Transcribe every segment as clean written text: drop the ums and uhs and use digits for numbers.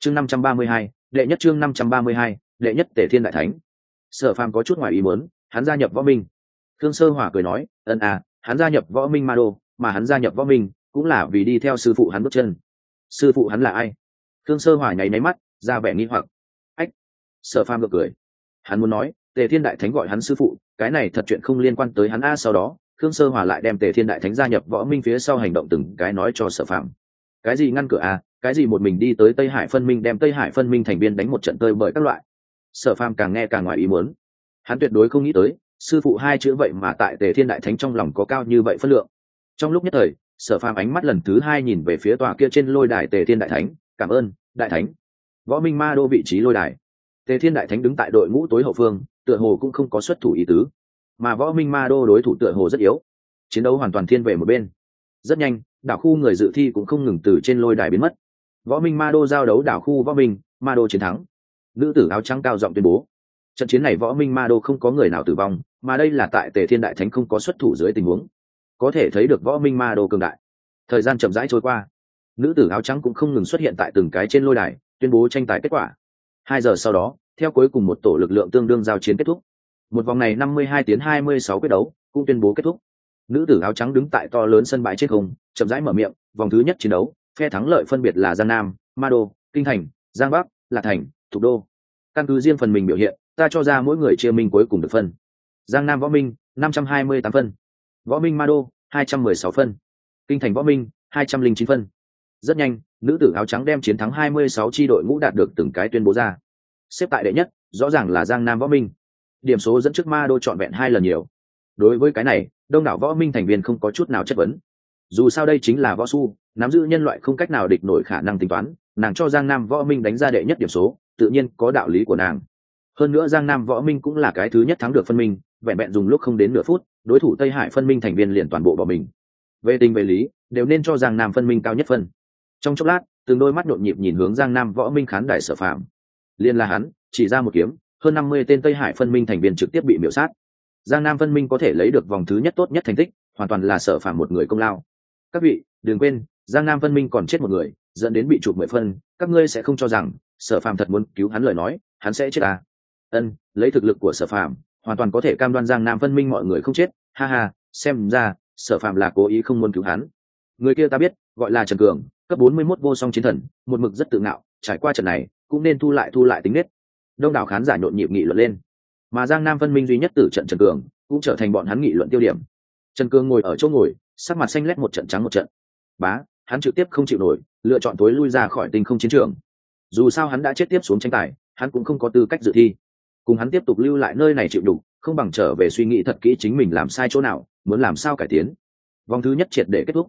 chương 532, đệ nhất chương 532, đệ nhất Tề Thiên đại thánh. Sở Phàm có chút ngoài ý muốn, hắn gia nhập võ minh. Khương Sơ Hỏa cười nói, hắn gia nhập võ minh ma đô, mà hắn gia nhập võ minh cũng là vì đi theo sư phụ hắn bước chân. Sư phụ hắn là ai? Khương Sơ Hỏa nháy máy mắt, ra vẻ nghi hoặc. Ách! Sở Phàm gượng cười. Hắn muốn nói, Tề Thiên đại thánh gọi hắn sư phụ, cái này thật chuyện không liên quan tới hắn a. Sau đó, Khương Sơ Hỏa lại đem Tề Thiên đại thánh gia nhập võ minh phía sau hành động từng cái nói cho Sở Phàm. Cái gì ngăn cửa a, cái gì một mình đi tới Tây Hải phân minh đem Tây Hải phân minh thành viên đánh một trận tơi bời các loại. Sở Phàm càng nghe càng ngoài ý muốn. Hắn tuyệt đối không nghĩ tới, sư phụ hai chữ vậy mà tại Tề Thiên đại thánh trong lòng có cao như vậy phân lượng. Trong lúc nhất thời, Sở Phàm ánh mắt lần thứ hai nhìn về phía tòa kia trên lôi đài Tề Thiên đại thánh, cảm ơn, đại thánh. Võ minh ma đô vị trí lôi đài. Tề Thiên đại thánh đứng tại đội ngũ tối hậu phương, tựa hồ cũng không có xuất thủ ý tứ, mà võ minh ma đô đối thủ tựa hồ rất yếu, chiến đấu hoàn toàn thiên về một bên. Rất nhanh, đảo khu người dự thi cũng không ngừng từ trên lôi đài biến mất. Võ minh ma đô giao đấu đảo khu võ minh ma đô chiến thắng. Nữ tử áo trắng cao giọng tuyên bố, trận chiến này võ minh ma đô không có người nào tử vong, mà đây là tại Tề Thiên đại thánh không có xuất thủ dưới tình huống, có thể thấy được võ minh ma đô cường đại. Thời gian chậm rãi trôi qua, nữ tử áo trắng cũng không ngừng xuất hiện tại từng cái trên lôi đài, tuyên bố tranh tài kết quả. 2 giờ sau đó, theo cuối cùng một tổ lực lượng tương đương giao chiến kết thúc, một vòng này 52-26 quyết đấu cũng tuyên bố kết thúc. Nữ tử áo trắng đứng tại to lớn sân bãi trên không, chậm rãi mở miệng, vòng thứ nhất chiến đấu, phe thắng lợi phân biệt là Giang Nam, Ma Đô, Kinh Thành, Giang Bắc, Lạc Thành, Thục Đô. Căn cứ riêng phần mình biểu hiện, ta cho ra mỗi người chia minh cuối cùng được phân. Giang Nam võ minh 528 phân, võ minh Ma Đô 216 phân, Kinh Thành võ minh 209 phân. Rất nhanh, nữ tử áo trắng đem chiến thắng 26 chi đội ngũ đạt được từng cái tuyên bố ra. Xếp tại đệ nhất, rõ ràng là Giang Nam võ minh, điểm số dẫn trước Ma Đô trọn vẹn 2 lần nhiều. Đối với cái này, đông đảo võ minh thành viên không có chút nào chất vấn. Dù sao đây chính là võ su, nắm giữ nhân loại không cách nào địch nổi khả năng tính toán, nàng cho Giang Nam võ minh đánh ra đệ nhất điểm số, tự nhiên có đạo lý của nàng. Hơn nữa Giang Nam võ minh cũng là cái thứ nhất thắng được phân minh, vẹn vẹn dùng lúc không đến nửa phút, đối thủ Tây Hải phân minh thành viên liền toàn bộ bỏ mình. Về tình về lý, đều nên cho Giang Nam phân minh cao nhất phân. Trong chốc lát, từng đôi mắt nhộn nhịp nhìn hướng Giang Nam võ minh khán đài Sở Phạm. Liên là hắn, chỉ ra một kiếm, hơn 50 tên Tây Hải phân minh thành viên trực tiếp bị miểu sát. Giang Nam phân minh có thể lấy được vòng thứ nhất tốt nhất thành tích, hoàn toàn là Sở Phạm một người công lao. Các vị, đừng quên, Giang Nam phân minh còn chết một người, dẫn đến bị chụp 10 phân, các ngươi sẽ không cho rằng Sở Phạm thật muốn cứu hắn lời nói, hắn sẽ chết à? Lấy thực lực của Sở Phạm, hoàn toàn có thể cam đoan Giang Nam phân minh mọi người không chết, ha ha, xem ra Sở Phạm là cố ý không muốn cứu hắn. Người kia ta biết, gọi là Trần Cường, cấp 41 vô song chiến thần, một mực rất tự ngạo, trải qua trận này, cũng nên thu lại tính nết. Đông đảo khán giả nhộn nhịp nghị luận lên, mà Giang Nam phân minh duy nhất tử trận Trần Cường cũng trở thành bọn hắn nghị luận tiêu điểm. Trần Cường ngồi ở chỗ ngồi, sắc mặt xanh lét một trận trắng một trận. Bá, hắn trực tiếp không chịu nổi, lựa chọn tối lui ra khỏi tinh không chiến trường. Dù sao hắn đã chết tiếp xuống tranh tài, hắn cũng không có tư cách dự thi. Cùng hắn tiếp tục lưu lại nơi này chịu đủ, không bằng trở về suy nghĩ thật kỹ chính mình làm sai chỗ nào, muốn làm sao cải tiến. Vòng thứ nhất triệt để kết thúc.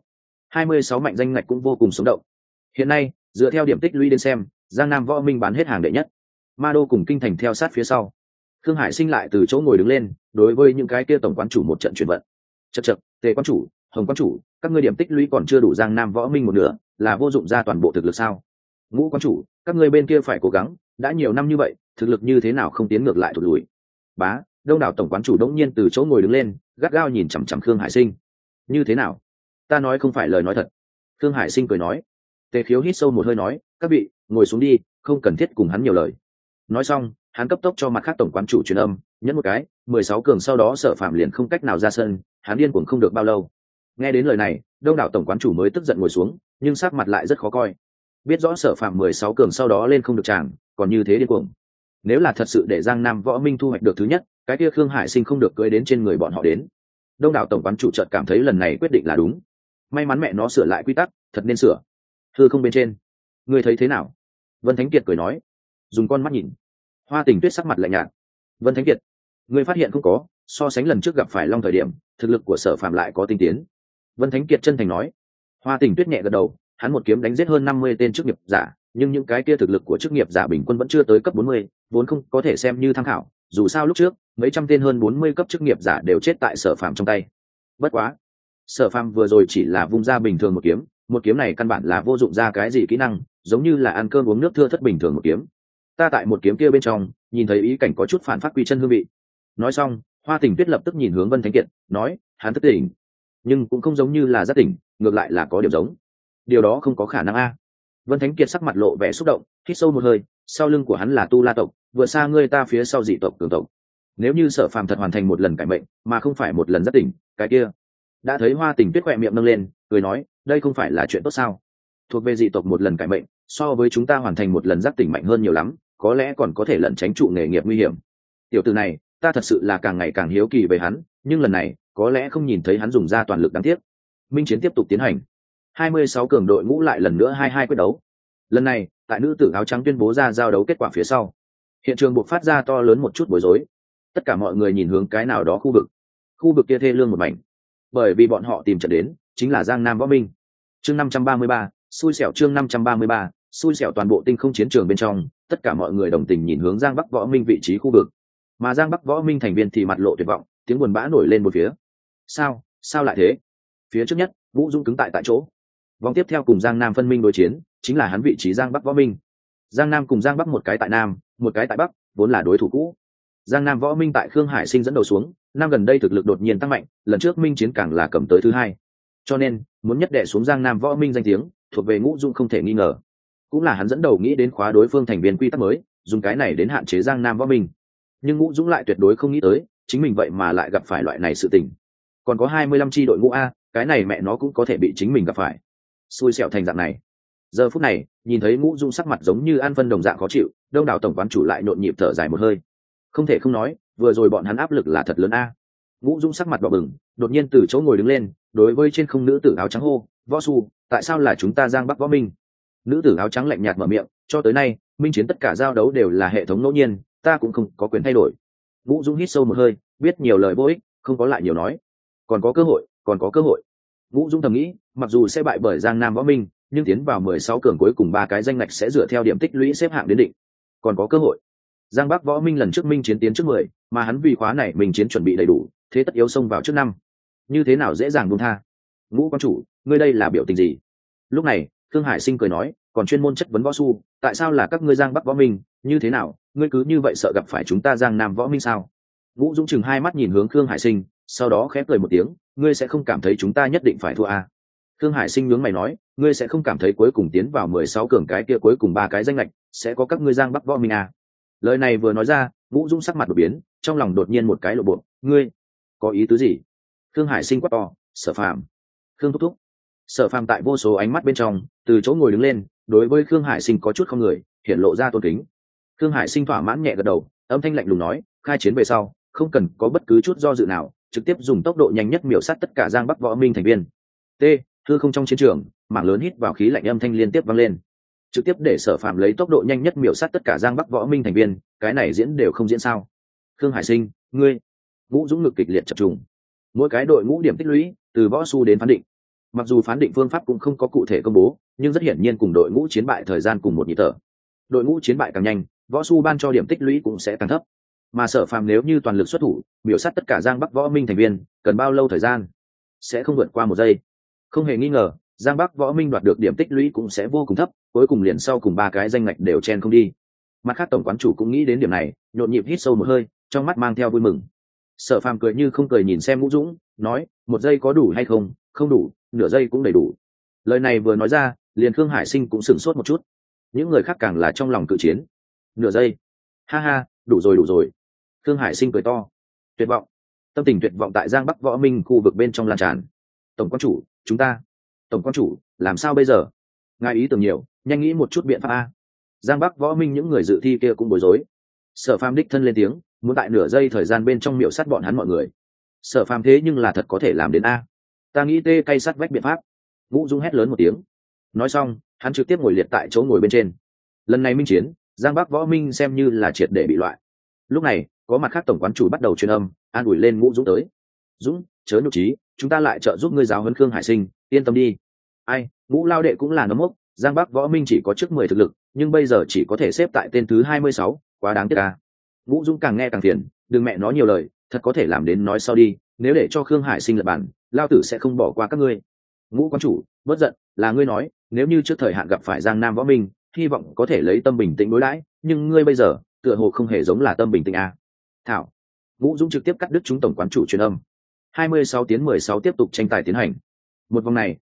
26 mạnh danh ngạch cũng vô cùng sống động. Hiện nay, dựa theo điểm tích lũy đến xem, Giang Nam võ minh bán hết hàng đệ nhất. Ma Đô cùng Kinh Thành theo sát phía sau. Khương Hải Sinh lại từ chỗ ngồi đứng lên, đối với những cái kia tổng quán chủ một trận chuyển vận. Chậc, Tề quán chủ, Hồng quán chủ, các ngươi điểm tích lũy còn chưa đủ Giang Nam võ minh một nửa, là vô dụng ra toàn bộ thực lực sao? Ngũ quán chủ, các ngươi bên kia phải cố gắng, đã nhiều năm như vậy, thực lực như thế nào không tiến ngược lại thụt lùi? Bá, đông đảo tổng quán chủ đống nhiên từ chỗ ngồi đứng lên, gắt gao nhìn chằm chằm Khương Hải Sinh. Như thế nào? Ta nói không phải lời nói thật. Khương Hải Sinh cười nói. Tề Khiếu hít sâu một hơi nói, các vị ngồi xuống đi, không cần thiết cùng hắn nhiều lời. Nói xong, hắn cấp tốc cho mặt khác tổng quán chủ truyền âm, nhấn một cái, 16 cường sau đó Sở Phạm liền không cách nào ra sân, hắn điên cuồng không được bao lâu. Nghe đến lời này, đông đảo tổng quán chủ mới tức giận ngồi xuống, nhưng sắc mặt lại rất khó coi. Biết rõ Sở Phạm 16 cường sau đó lên không được tràng, còn như thế điên cuồng. Nếu là thật sự để Giang Nam võ minh thu hoạch được thứ nhất, cái kia Khương Hải Sinh không được cưỡi đến trên người bọn họ đến. Đông đảo tổng quán chủ chợt cảm thấy lần này quyết định là đúng. May mắn mẹ nó sửa lại quy tắc, thật nên sửa. Hư không bên trên, ngươi thấy thế nào? Vân Thánh Kiệt cười nói, dùng con mắt nhìn. Hoa Tình Tuyết sắc mặt lạnh nhạt. Vân Thánh Kiệt, ngươi phát hiện không có, so sánh lần trước gặp phải Long thời điểm, thực lực của Sở Phạm lại có tinh tiến. Vân Thánh Kiệt chân thành nói. Hoa Tình Tuyết nhẹ gật đầu, hắn một kiếm đánh giết hơn 50 tên chức nghiệp giả, nhưng những cái kia thực lực của chức nghiệp giả bình quân vẫn chưa tới cấp 40, vốn không có thể xem như tham khảo, dù sao lúc trước, mấy trăm tên hơn 40 cấp chức nghiệp giả đều chết tại Sở Phạm trong tay. Bất quá, Sở Phạm vừa rồi chỉ là vung ra bình thường một kiếm này căn bản là vô dụng ra cái gì kỹ năng, giống như là ăn cơm uống nước thưa thất bình thường một kiếm. Ta tại một kiếm kia bên trong, nhìn thấy ý cảnh có chút phản phát quy chân hương vị. Nói xong, Hoa Tình Tuyết lập tức nhìn hướng Vân Thánh Kiệt, nói, hắn thức tỉnh, nhưng cũng không giống như là giác tỉnh, ngược lại là có điểm giống. Điều đó không có khả năng a. Vân Thánh Kiệt sắc mặt lộ vẻ xúc động, hít sâu một hơi, sau lưng của hắn là Tu La tộc, vừa xa ngươi ta phía sau dị tộc cường tộc. Nếu như Sở Phàm thật hoàn thành một lần cải mệnh, mà không phải một lần giác tỉnh, cái kia. Đã thấy Hoa Tình Tuyết khỏe miệng nâng lên, cười nói, đây không phải là chuyện tốt sao? Thuộc về dị tộc một lần cải mệnh, so với chúng ta hoàn thành một lần giác tỉnh mạnh hơn nhiều lắm, có lẽ còn có thể lẩn tránh trụ nghề nghiệp nguy hiểm. Tiểu tử này, ta thật sự là càng ngày càng hiếu kỳ về hắn, nhưng lần này, có lẽ không nhìn thấy hắn dùng ra toàn lực đáng tiếc. Minh chiến tiếp tục tiến hành. 26 cường đội ngũ lại lần nữa 2-2 quyết đấu. Lần này, tại nữ tử áo trắng tuyên bố ra giao đấu kết quả phía sau, hiện trường buộc phát ra to lớn một chút bối rối. Tất cả mọi người nhìn hướng cái nào đó khu vực kia thê lương một mảnh, bởi vì bọn họ tìm trận đến chính là Giang Nam Võ Minh. Chương 533, xui xẻo. Chương 533, xui xẻo. Toàn bộ tinh không chiến trường bên trong, tất cả mọi người đồng tình nhìn hướng Giang Bắc Võ Minh vị trí khu vực, mà Giang Bắc Võ Minh thành viên thì mặt lộ tuyệt vọng, tiếng buồn bã nổi lên một phía. Sao lại thế? Phía trước nhất, Vũ Dung cứng tại chỗ. Vòng tiếp theo cùng Giang Nam phân minh đối chiến, chính là hắn vị trí Giang Bắc Võ Minh. Giang Nam cùng Giang Bắc một cái tại Nam, một cái tại Bắc, vốn là đối thủ cũ. Giang Nam Võ Minh tại Khương Hải Sinh dẫn đầu xuống, năm gần đây thực lực đột nhiên tăng mạnh, lần trước minh chiến càng là cầm tới thứ hai. Cho nên, muốn nhất đè xuống Giang Nam Võ Minh danh tiếng, thuộc về Ngũ Dung không thể nghi ngờ. Cũng là hắn dẫn đầu nghĩ đến khóa đối phương thành viên quy tắc mới, dùng cái này đến hạn chế Giang Nam Võ Minh. Nhưng Ngũ Dung lại tuyệt đối không nghĩ tới, chính mình vậy mà lại gặp phải loại này sự tình. Còn có 25 chi đội ngũ a, cái này mẹ nó cũng có thể bị chính mình gặp phải. Xui xẻo thành dạng này. Giờ phút này, nhìn thấy Ngũ Dung sắc mặt giống như an phân đồng dạng khó chịu, đông đảo tổng quán chủ lại nhộn nhịp thở dài một hơi. Không thể không nói, vừa rồi bọn hắn áp lực là thật lớn a. Ngũ Dung sắc mặt đỏ bừng, đột nhiên từ chỗ ngồi đứng lên, đối với trên không nữ tử áo trắng hô, "Võ Su, tại sao là chúng ta Giang Bắc Võ Minh?" Nữ tử áo trắng lạnh nhạt mở miệng, "Cho tới nay, minh chiến tất cả giao đấu đều là hệ thống ngẫu nhiên, ta cũng không có quyền thay đổi." Ngũ Dung hít sâu một hơi, biết nhiều lời vô ích, không có lại nhiều nói. Còn có cơ hội, còn có cơ hội. Ngũ Dung thầm nghĩ, mặc dù sẽ bại bởi Giang Nam Võ Minh, nhưng tiến vào 16 cường cuối cùng ba cái danh ngạch sẽ dựa theo điểm tích lũy xếp hạng đến định. Còn có cơ hội. Giang Bắc Võ Minh lần trước minh chiến tiến trước 10, mà hắn vì khóa này minh chiến chuẩn bị đầy đủ, thế tất yếu xông vào trước 5. Như thế nào dễ dàng buông tha? Ngũ quan chủ, ngươi đây là biểu tình gì? Lúc này, Thương Hải Sinh cười nói, còn chuyên môn chất vấn Võ Su, tại sao là các ngươi Giang Bắc Võ Minh, như thế nào, ngươi cứ như vậy sợ gặp phải chúng ta Giang Nam Võ Minh sao? Ngũ Dũng chừng hai mắt nhìn hướng Thương Hải Sinh, sau đó khẽ cười một tiếng, ngươi sẽ không cảm thấy chúng ta nhất định phải thua à? Thương Hải Sinh nhướng mày nói, ngươi sẽ không cảm thấy cuối cùng tiến vào 16 cường cái kia cuối cùng ba cái danh lệch sẽ có các ngươi Giang Bắc Võ Minh à? Lời này vừa nói ra, Ngũ Dũng sắc mặt đột biến, trong lòng đột nhiên một cái lộ bộ, ngươi có ý tứ gì? Thương Hải Sinh quát to, Sở Phàm. Thương thúc thúc. Sở Phàm tại vô số ánh mắt bên trong, từ chỗ ngồi đứng lên, đối với Thương Hải Sinh có chút không người, hiện lộ ra tôn kính. Thương Hải Sinh thỏa mãn nhẹ gật đầu, âm thanh lạnh lùng nói, khai chiến về sau, không cần có bất cứ chút do dự nào, trực tiếp dùng tốc độ nhanh nhất miểu sát tất cả Giang Bắc Võ Minh thành viên. T. Hư không trong chiến trường, mảng lớn hít vào khí lạnh, âm thanh liên tiếp vang lên, trực tiếp để Sở Phàm lấy tốc độ nhanh nhất miểu sát tất cả Giang Bắc Võ Minh thành viên, cái này diễn đều không diễn sao? Thương Hải Sinh, ngươi. Ngũ Dũng ngực kịch liệt chập trùng. Mỗi cái đội ngũ điểm tích lũy, từ Võ Su đến phán định. Mặc dù phán định phương pháp cũng không có cụ thể công bố, nhưng rất hiển nhiên cùng đội ngũ chiến bại thời gian cùng một nhịp thở. Đội ngũ chiến bại càng nhanh, Võ Su ban cho điểm tích lũy cũng sẽ càng thấp. Mà Sở Phàm nếu như toàn lực xuất thủ, miểu sát tất cả Giang Bắc Võ Minh thành viên, cần bao lâu thời gian? Sẽ không vượt qua 1 giây. Không hề nghi ngờ, Giang Bắc Võ Minh đoạt được điểm tích lũy cũng sẽ vô cùng thấp, cuối cùng liền sau cùng ba cái danh ngạch đều chen không đi. Mặt khác tổng quán chủ cũng nghĩ đến điểm này, nhộn nhịp hít sâu một hơi, trong mắt mang theo vui mừng. Sở Phàm cười như không cười nhìn xem Ngũ Dũng, nói, 1 giây có đủ hay không? Không đủ, nửa giây cũng đầy đủ. Lời này vừa nói ra, liền Khương Hải Sinh cũng sửng sốt một chút. Những người khác càng là trong lòng cự chiến. Nửa giây. Ha ha, đủ rồi đủ rồi. Khương Hải Sinh cười to. Tuyệt vọng. Tâm tình tuyệt vọng tại Giang Bắc Võ Minh khu vực bên trong lan tràn. Tổng quan chủ, chúng ta. Tổng quan chủ, làm sao bây giờ? Ngài ý tưởng nhiều, nhanh nghĩ một chút biện pháp a. Giang Bắc Võ Minh những người dự thi kia cũng bối rối. Sở Phàm đích thân lên tiếng, muốn tại nửa giây thời gian bên trong miểu sát bọn hắn mọi người. Sở Phàm thế nhưng là thật có thể làm đến a. Ta nghĩ tê cay sắt vách biện pháp. Ngũ Dung hét lớn một tiếng. Nói xong, hắn trực tiếp ngồi liệt tại chỗ ngồi bên trên. Lần này minh chiến, Giang Bắc Võ Minh xem như là triệt để bị loại. Lúc này, có mặt khác tổng quán chủ bắt đầu truyền âm, an ủi lên Ngũ Dũng tới. Dũng, chớ nhục trí, chúng ta lại trợ giúp ngươi giáo huấn Khương Hải Sinh, yên tâm đi. Ai, Ngũ lao đệ cũng là nấm mốc, Giang Bắc Võ Minh chỉ có trước 10 thực lực, nhưng bây giờ chỉ có thể xếp tại tên thứ 26, quá đáng tiếc à. Ngũ Dũng càng nghe càng phiền, đừng mẹ nói nhiều lời, thật có thể làm đến nói sau đi, nếu để cho Khương Hải Sinh lật bản, lao tử sẽ không bỏ qua các ngươi. Ngũ quan chủ, bất giận, là ngươi nói, nếu như trước thời hạn gặp phải Giang Nam Võ Minh, hy vọng có thể lấy tâm bình tĩnh đối đãi, nhưng ngươi bây giờ, tựa hồ không hề giống là tâm bình tĩnh à. Thảo. Ngũ Dũng trực tiếp cắt đứt chúng tổng quán chủ truyền âm. 26 tiến 16 tiếp tục tranh tài tiến hành. Một vòng này,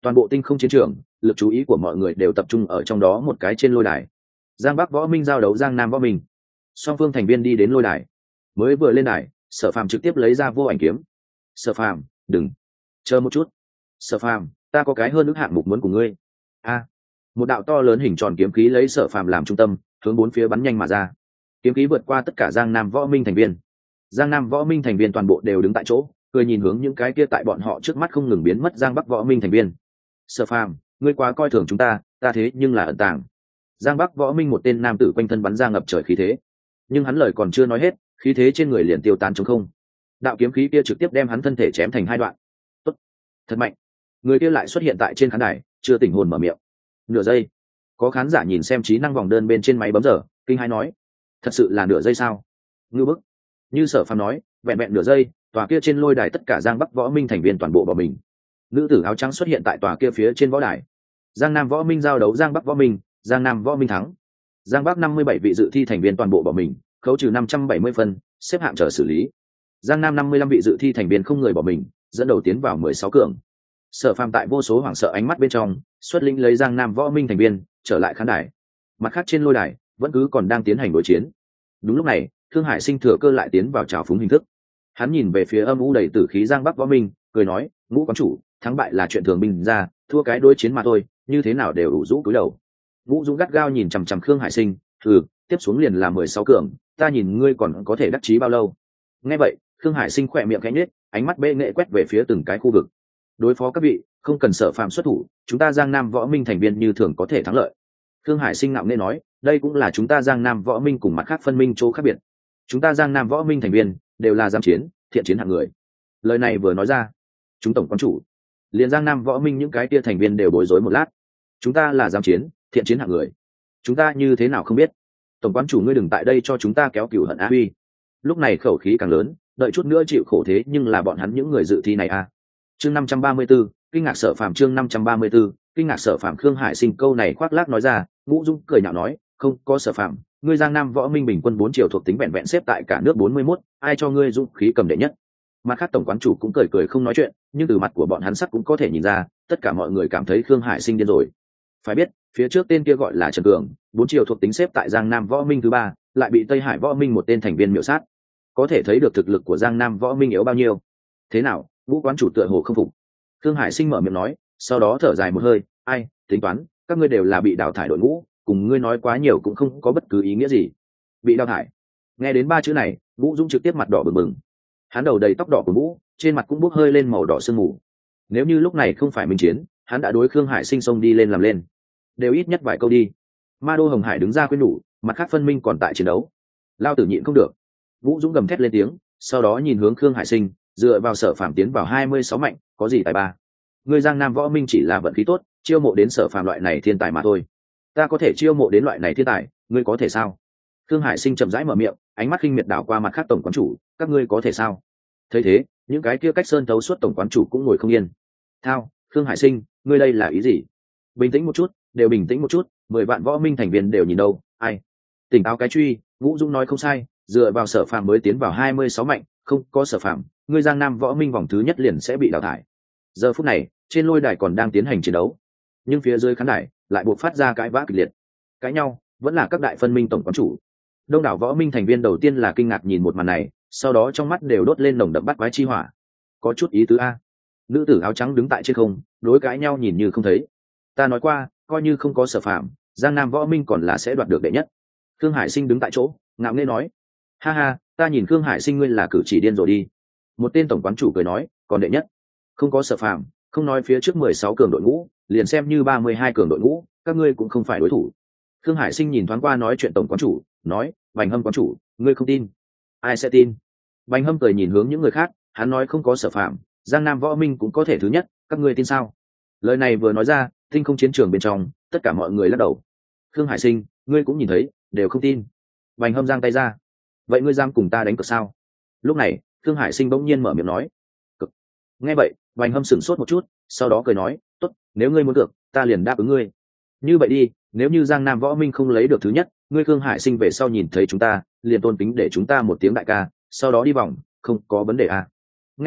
Toàn bộ tinh không chiến trường, lực chú ý của mọi người đều tập trung ở trong đó một cái trên lôi đài. Giang Bắc Võ Minh giao đấu Giang Nam Võ Minh. Song phương thành viên đi đến lôi đài. Mới vừa lên đài, Sở Phàm trực tiếp lấy ra vô ảnh kiếm. Sở Phàm, đừng, chờ một chút. Sở Phàm, ta có cái hơn ước hạng mục muốn cùng ngươi. Một đạo to lớn hình tròn kiếm khí lấy Sở Phàm làm trung tâm, hướng bốn phía bắn nhanh mà ra. Kiếm khí vượt qua tất cả Giang Nam Võ Minh thành viên. Giang Nam Võ Minh thành viên toàn bộ đều đứng tại chỗ, cười nhìn hướng những cái kia tại bọn họ trước mắt không ngừng biến mất Giang Bắc Võ Minh thành viên. Sở Phàm, ngươi quá coi thường chúng ta thế nhưng là ẩn tàng. Giang Bắc Võ Minh một tên nam tử quanh thân bắn ra ngập trời khí thế, nhưng hắn lời còn chưa nói hết, khí thế trên người liền tiêu tán trống không. Đạo kiếm khí kia trực tiếp đem hắn thân thể chém thành hai đoạn. Tốt, thật mạnh. Người kia lại xuất hiện tại trên khán đài, chưa tỉnh hồn mở miệng. Nửa giây, có khán giả nhìn xem trí năng vòng đơn bên trên máy bấm giờ, kinh hãi nói: thật sự là nửa giây sao? Ngưu bức. Như Sở Phàm nói, vẹn vẹn nửa giây, tòa kia trên lôi đài tất cả Giang Bắc Võ Minh thành viên toàn bộ bỏ mình. Nữ tử áo trắng xuất hiện tại tòa kia phía trên võ đài. Giang Nam Võ Minh giao đấu Giang Bắc Võ Minh, Giang Nam Võ Minh thắng. Giang Bắc 57 vị dự thi thành viên toàn bộ bỏ mình, khấu trừ 570 phân, xếp hạng chờ xử lý. Giang Nam 55 vị dự thi thành viên không người bỏ mình, dẫn đầu tiến vào 16 cường. Sở Phàm tại vô số hoảng sợ ánh mắt bên trong, xuất lĩnh lấy Giang Nam Võ Minh thành viên trở lại khán đài. Mặt khác trên lôi đài vẫn cứ còn đang tiến hành đối chiến. Đúng lúc này, Thương Hải Sinh thừa cơ lại tiến vào trào phúng hình thức. Hắn nhìn về phía âm u đầy tử khí Giang Bắc Võ Minh, cười nói: Ngũ quán chủ, thắng bại là chuyện thường bình ra, thua cái đối chiến mà thôi, như thế nào đều đủ rũ cúi đầu. Vũ Dũng gắt gao nhìn chằm chằm Khương Hải Sinh, tiếp xuống liền là 16 cường, ta nhìn ngươi còn có thể đắc chí bao lâu. Nghe vậy, Khương Hải Sinh khỏe miệng khẽ nhếch, ánh mắt bệ nghệ quét về phía từng cái khu vực. Đối phó các vị, không cần Sở Phàm xuất thủ, chúng ta Giang Nam Võ Minh thành viên như thường có thể thắng lợi. Khương Hải Sinh ngạo nghễ nói, đây cũng là chúng ta Giang Nam Võ Minh cùng mặt khác phân minh chỗ khác biệt. Chúng ta Giang Nam Võ Minh thành viên đều là giám chiến, thiện chiến hạng người. Lời này vừa nói ra, chúng tổng quán chủ, liền Giang Nam Võ Minh những cái tia thành viên đều bối rối một lát. Chúng ta là giám chiến, thiện chiến hạng người, chúng ta như thế nào không biết? Tổng quán chủ, ngươi đừng tại đây cho chúng ta kéo cừu hận á huy. Lúc này khẩu khí càng lớn, đợi chút nữa chịu khổ thế nhưng là bọn hắn những người dự thi này à. Chương 534, kinh ngạc Sở Phàm. Chương 534, kinh ngạc Sở Phàm. Khương Hải Sinh câu này khoác lác nói ra, Ngũ Dung cười nhạo nói, không có Sở Phàm, ngươi Giang Nam Võ Minh bình quân 4 triệu thuộc tính vẹn vẹn xếp tại cả nước 41, ai cho ngươi dũng khí cầm đệ nhất? Mặt khác tổng quán chủ cũng cười cười không nói chuyện, nhưng từ mặt của bọn hắn sắc cũng có thể nhìn ra, tất cả mọi người cảm thấy Khương Hải Sinh điên rồi. Phải biết, phía trước tên kia gọi là Trần Cường, 4 triệu thuộc tính xếp tại Giang Nam Võ Minh thứ 3, lại bị Tây Hải Võ Minh một tên thành viên miểu sát. Có thể thấy được thực lực của Giang Nam Võ Minh yếu bao nhiêu. Thế nào, Ngũ quán chủ tựa hồ không phục. Khương Hải Sinh mở miệng nói, sau đó thở dài một hơi, ai, tính toán, các ngươi đều là bị đào thải đội ngũ, cùng ngươi nói quá nhiều cũng không có bất cứ ý nghĩa gì. Bị đào thải. Nghe đến 3 chữ này, Ngũ Dung trực tiếp mặt đỏ bừng bừng. Hắn đầu đầy tóc đỏ của Ngũ, trên mặt cũng bốc hơi lên màu đỏ sương mù. Nếu như lúc này không phải minh chiến, hắn đã đối Khương Hải Sinh xông đi lên làm lên. Đều ít nhất vài câu đi. Ma Đô Hồng Hải đứng ra khuyên nhủ, mặt khác phân minh còn tại chiến đấu. Lao tử nhịn không được. Ngũ Dung gầm thét lên tiếng, sau đó nhìn hướng Khương Hải Sinh, dựa vào Sở Phàm tiến vào 26 mạnh, có gì tài ba? Ngươi Giang Nam Võ Minh chỉ là vận khí tốt, chiêu mộ đến Sở Phàm loại này thiên tài mà thôi. Ta có thể chiêu mộ đến loại này thiên tài, ngươi có thể sao? Khương Hải Sinh chậm rãi mở miệng, ánh mắt khinh miệt đảo qua mặt khác tổng quán chủ, các ngươi có thể sao? Thấy thế, những cái kia cách sơn thấu suốt tổng quán chủ cũng ngồi không yên. Thao, Khương Hải Sinh, ngươi đây là ý gì? Bình tĩnh một chút, đều bình tĩnh một chút, 10 vạn võ minh thành viên đều nhìn đâu, ai? Tỉnh táo cái truy, Ngũ Dung nói không sai, dựa vào Sở Phàm mới tiến vào 26 mạnh, không có Sở Phàm, ngươi Giang Nam Võ Minh vòng thứ nhất liền sẽ bị đào thải. Giờ phút này, trên lôi đài còn đang tiến hành chiến đấu, nhưng phía dưới khán đài lại buộc phát ra cãi vã kịch liệt. Cãi nhau vẫn là các đại phân minh tổng quán chủ. Đông đảo võ minh thành viên đầu tiên là kinh ngạc nhìn một màn này, sau đó trong mắt đều đốt lên nồng đậm bắt quái chi hỏa. Có chút ý tứ a. Nữ tử áo trắng đứng tại trên không, đối cãi nhau nhìn như không thấy. Ta nói qua, coi như không có Sở Phàm, Giang Nam Võ Minh còn là sẽ đoạt được đệ nhất. Khương Hải Sinh đứng tại chỗ, ngạo nghễ nói, ha ha, ta nhìn Khương Hải Sinh ngươi là cử chỉ điên rồi đi. Một tên tổng quán chủ cười nói, còn đệ nhất không có Sở Phàm, không nói phía trước 16 cường đội ngũ, liền xem như 32 cường đội ngũ, các ngươi cũng không phải đối thủ. Khương Hải Sinh nhìn thoáng qua nói chuyện tổng quán chủ, nói, Bành Hâm quán chủ, ngươi không tin, ai sẽ tin? Bành Hâm cười nhìn hướng những người khác, hắn nói không có Sở Phàm, Giang Nam Võ Minh cũng có thể thứ nhất, các ngươi tin sao? Lời này vừa nói ra, tinh không chiến trường bên trong, tất cả mọi người lắc đầu. Khương Hải Sinh, ngươi cũng nhìn thấy, đều không tin. Bành Hâm giang tay ra, vậy ngươi dám cùng ta đánh cược sao? Lúc này, Khương Hải Sinh bỗng nhiên mở miệng nói, cực. Nghe vậy, Bành Hâm sửng sốt một chút, sau đó cười nói, tốt, nếu ngươi muốn cược, ta liền đáp ứng ngươi. Như vậy đi, nếu như Giang Nam Võ Minh không lấy được thứ nhất, ngươi Khương Hải Sinh về sau nhìn thấy chúng ta, liền tôn kính để chúng ta một tiếng đại ca, sau đó đi vòng, không có vấn đề à? Nghe vậy,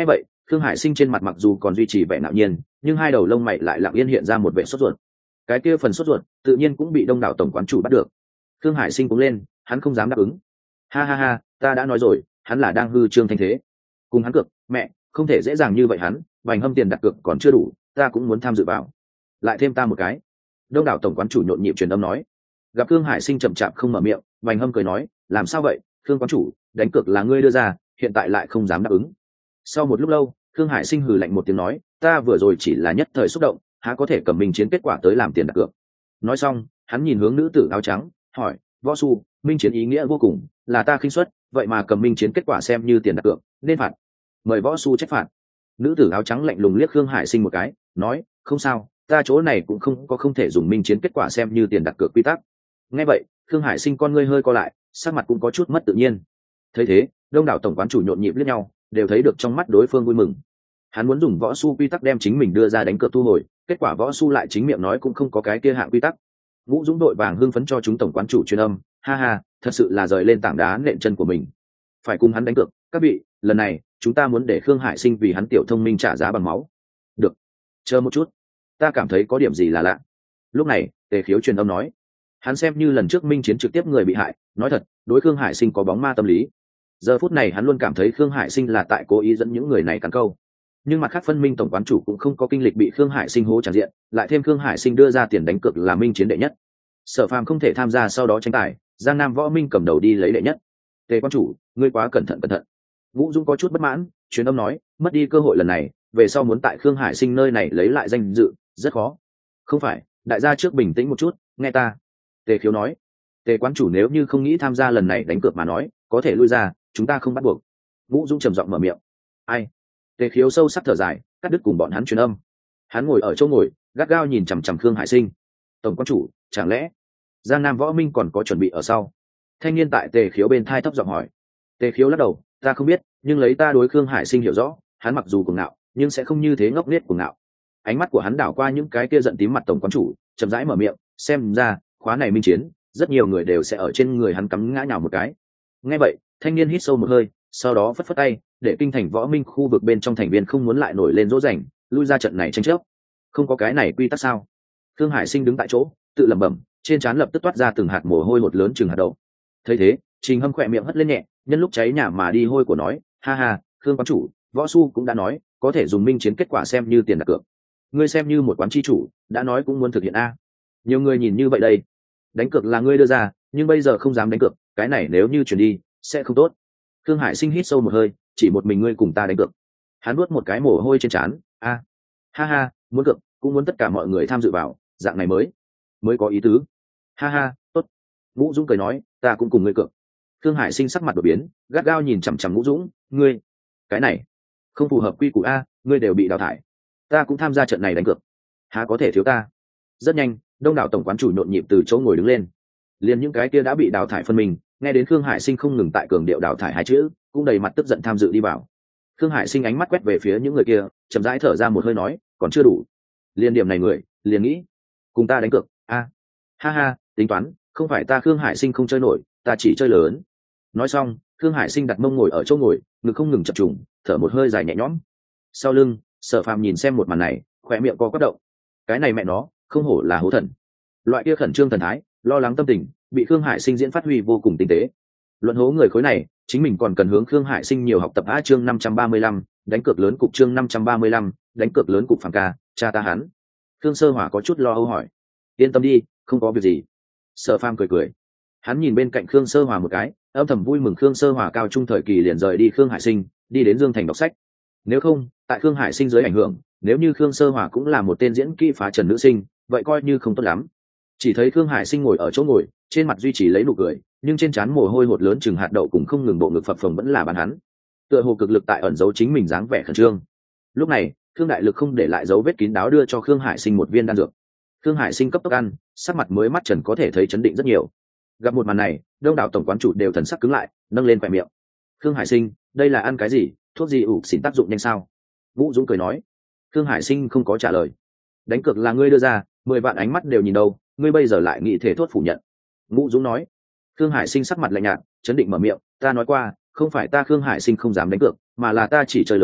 Khương Hải Sinh trên mặt mặc dù còn duy trì vẻ ngạo nhiên, nhưng hai đầu lông mày lại lặng yên hiện ra một vẻ sốt ruột. Cái kia phần sốt ruột tự nhiên cũng bị đông đảo tổng quán chủ bắt được. Khương Hải Sinh cũng lên, hắn không dám đáp ứng. Ha ha ha, ta đã nói rồi, hắn là đang hư trương thanh thế. Cùng hắn cược, mẹ, không thể dễ dàng như vậy hắn, Bành Hâm tiền đặt cược còn chưa đủ, ta cũng muốn tham dự vào. Lại thêm ta một cái. Đông đảo tổng quán chủ nhộn nhịp truyền âm nói. Gặp Khương Hải Sinh chậm chạp không mở miệng, Bành Hâm cười nói, làm sao vậy, Khương quán chủ, đánh cược là ngươi đưa ra, hiện tại lại không dám đáp ứng. Sau một lúc lâu, Khương Hải Sinh hừ lạnh một tiếng nói, ta vừa rồi chỉ là nhất thời xúc động, há có thể cầm minh chiến kết quả tới làm tiền đặt cược. Nói xong, hắn nhìn hướng nữ tử áo trắng, hỏi, võ su, minh chiến ý nghĩa vô cùng, là ta khinh suất, vậy mà cầm minh chiến kết quả xem như tiền đặt cược, nên phạt. Mời võ su trách phạt. Nữ tử áo trắng lạnh lùng liếc Khương Hải Sinh một cái, nói, không sao, ta chỗ này cũng không thể dùng minh chiến kết quả xem như tiền đặt cược quy tắc. Nghe vậy, Khương Hải Sinh con ngươi hơi co lại, sắc mặt cũng có chút mất tự nhiên. Thấy thế, đông đảo tổng quán chủ nhộn nhịp liếc nhau, đều thấy được trong mắt đối phương vui mừng. Hắn muốn dùng võ su quy tắc đem chính mình đưa ra đánh cược thu hồi, kết quả võ su lại chính miệng nói cũng không có cái kia hạng quy tắc. Vũ Dũng đội vàng hưng phấn cho chúng tổng quán chủ truyền âm, ha ha, thật sự là rời lên tảng đá nện chân của mình. Phải cùng hắn đánh cược, các vị, lần này chúng ta muốn để Khương Hải Sinh vì hắn tiểu thông minh trả giá bằng máu. Được, chờ một chút, ta cảm thấy có điểm gì là lạ. Lúc này, Tề Khiếu truyền âm nói, hắn xem như lần trước minh chiến trực tiếp người bị hại, nói thật, đối Khương Hải Sinh có bóng ma tâm lý. Giờ phút này hắn luôn cảm thấy Khương Hải Sinh là tại cố ý dẫn những người này cắn câu. Nhưng mặt khác phân minh tổng quán chủ cũng không có kinh lịch bị Khương Hải Sinh hố tràn diện, lại thêm Khương Hải Sinh đưa ra tiền đánh cược là minh chiến đệ nhất. Sở Phàm không thể tham gia sau đó tranh tài, Giang Nam Võ Minh cầm đầu đi lấy đệ nhất. Tề quan chủ, ngươi quá cẩn thận. Vũ Dung có chút bất mãn, truyền âm nói, mất đi cơ hội lần này, về sau muốn tại Khương Hải Sinh nơi này lấy lại danh dự, rất khó. Không phải, đại gia trước bình tĩnh một chút, nghe ta. Tề Khiếu nói, Tề quán chủ nếu như không nghĩ tham gia lần này đánh cược mà nói, có thể lui ra, chúng ta không bắt buộc. Vũ Dung trầm giọng mở miệng. Ai? Tề Khiếu sâu sắc thở dài, cắt đứt cùng bọn hắn truyền âm. Hắn ngồi ở chỗ ngồi, gắt gao nhìn chằm chằm Khương Hải Sinh. Tổng quán chủ, chẳng lẽ Giang Nam Võ Minh còn có chuẩn bị ở sau? Thanh niên tại Tề Khiếu bên thai thấp giọng hỏi. Tề Khiếu lắc đầu, ta không biết, nhưng lấy ta đối Khương Hải Sinh hiểu rõ, hắn mặc dù cuồng ngạo, nhưng sẽ không như thế ngốc nghếch cuồng ngạo. Ánh mắt của hắn đảo qua những cái kia giận tím mặt tổng quán chủ, chậm rãi mở miệng, xem ra khóa này minh chiến, rất nhiều người đều sẽ ở trên người hắn cắm ngã nhào một cái. Nghe vậy, thanh niên hít sâu một hơi, sau đó phất phất tay, để kinh thành Võ Minh khu vực bên trong thành viên không muốn lại nổi lên dỗ dành, lui ra trận này tranh chấp. Không có cái này quy tắc sao? Khương Hải Sinh đứng tại chỗ, tự lẩm bẩm, trên trán lập tức toát ra từng hạt mồ hôi hột lớn chừng hạt đậu. Thấy thế, Trình Hâm khỏe miệng hất lên nhẹ, nhân lúc cháy nhà mà đi hôi của nói, ha ha, Khương quán chủ, võ su cũng đã nói, có thể dùng minh chiến kết quả xem như tiền đặt cược. Ngươi xem như một quán chi chủ, đã nói cũng muốn thực hiện a. Nhiều người nhìn như vậy đây, đánh cược là ngươi đưa ra, nhưng bây giờ không dám đánh cược, cái này nếu như chuyển đi, sẽ không tốt. Khương Hải Sinh hít sâu một hơi, chỉ một mình ngươi cùng ta đánh cược. Hắn nuốt một cái mồ hôi trên trán, a, ha ha, muốn cược, cũng muốn tất cả mọi người tham dự vào, dạng này mới có ý tứ. Ha ha, tốt. Ngũ Dũng cười nói, ta cũng cùng ngươi cược. Khương Hải Sinh sắc mặt đổi biến, gắt gao nhìn chằm chằm Ngũ Dũng, ngươi, cái này không phù hợp quy củ a, ngươi đều bị đào thải, ta cũng tham gia trận này đánh cược, há có thể thiếu ta. Rất nhanh, đông đảo tổng quán chủ nhộn nhịp từ chỗ ngồi đứng lên, liền những cái kia đã bị đào thải phân mình, nghe đến Khương Hải Sinh không ngừng tại cường điệu đào thải hai chữ, cũng đầy mặt tức giận tham dự đi vào. Khương Hải Sinh ánh mắt quét về phía những người kia, chậm rãi thở ra một hơi nói, còn chưa đủ. Liên điểm này người, liền nghĩ cùng ta đánh cược a. Ha ha, tính toán, không phải ta Khương Hải Sinh không chơi nổi, ta chỉ chơi lớn. Nói xong, Khương Hải Sinh đặt mông ngồi ở chỗ ngồi, ngực không ngừng chập trùng, thở một hơi dài nhẹ nhõm. Sau lưng, Sở Phàm nhìn xem một màn này, khỏe miệng co quắp động. Cái này mẹ nó, không hổ là hố thần. Loại kia khẩn trương thần thái, lo lắng tâm tình, bị Khương Hải Sinh diễn phát huy vô cùng tinh tế. Luận hố người khối này, chính mình còn cần hướng Khương Hải Sinh nhiều học tập. A chương 535, đánh cược lớn cục. Chương 535, đánh cược lớn cục. Phàm ca, cha ta hắn. Khương Sơ Hỏa có chút lo âu hỏi. Yên tâm đi, không có việc gì. Sở Phàm cười cười. Hắn nhìn bên cạnh Khương Sơ Hỏa một cái, âm thầm vui mừng Khương Sơ Hỏa cao trung thời kỳ liền rời đi Khương Hải Sinh, đi đến Dương Thành đọc sách. Nếu không, tại Khương Hải Sinh dưới ảnh hưởng, nếu như Khương Sơ Hỏa cũng là một tên diễn kỹ phá trần nữ sinh, vậy coi như không tốt lắm. Chỉ thấy Khương Hải Sinh ngồi ở chỗ ngồi, trên mặt duy trì lấy nụ cười, nhưng trên trán mồ hôi hột lớn chừng hạt đậu cùng không ngừng bộ ngực phập phồng vẫn là bàn hắn. Tựa hồ cực lực tại ẩn giấu chính mình dáng vẻ khẩn trương. Lúc này, Khương Đại Lực không để lại dấu vết kín đáo đưa cho Khương Hải Sinh một viên đan dược. Khương Hải Sinh cấp tốc ăn, sắc mặt mới mắt trần có thể thấy chấn định rất nhiều. Gặp một màn này, đông đảo tổng quán chủ đều thần sắc cứng lại, nâng lên khóe miệng. Khương Hải Sinh, đây là ăn cái gì, thuốc gì ủ xỉn tác dụng nhanh sao? Vũ Dũng cười nói. Khương Hải Sinh không có trả lời. Đánh cược là ngươi đưa ra, 10 vạn ánh mắt đều nhìn đâu, ngươi bây giờ lại nghĩ thể thốt phủ nhận. Vũ Dũng nói. Khương Hải Sinh sắc mặt lạnh nhạt, chấn định mở miệng, ta nói qua, không phải ta Khương Hải Sinh không dám đánh cược, mà là ta chỉ chơi lớn,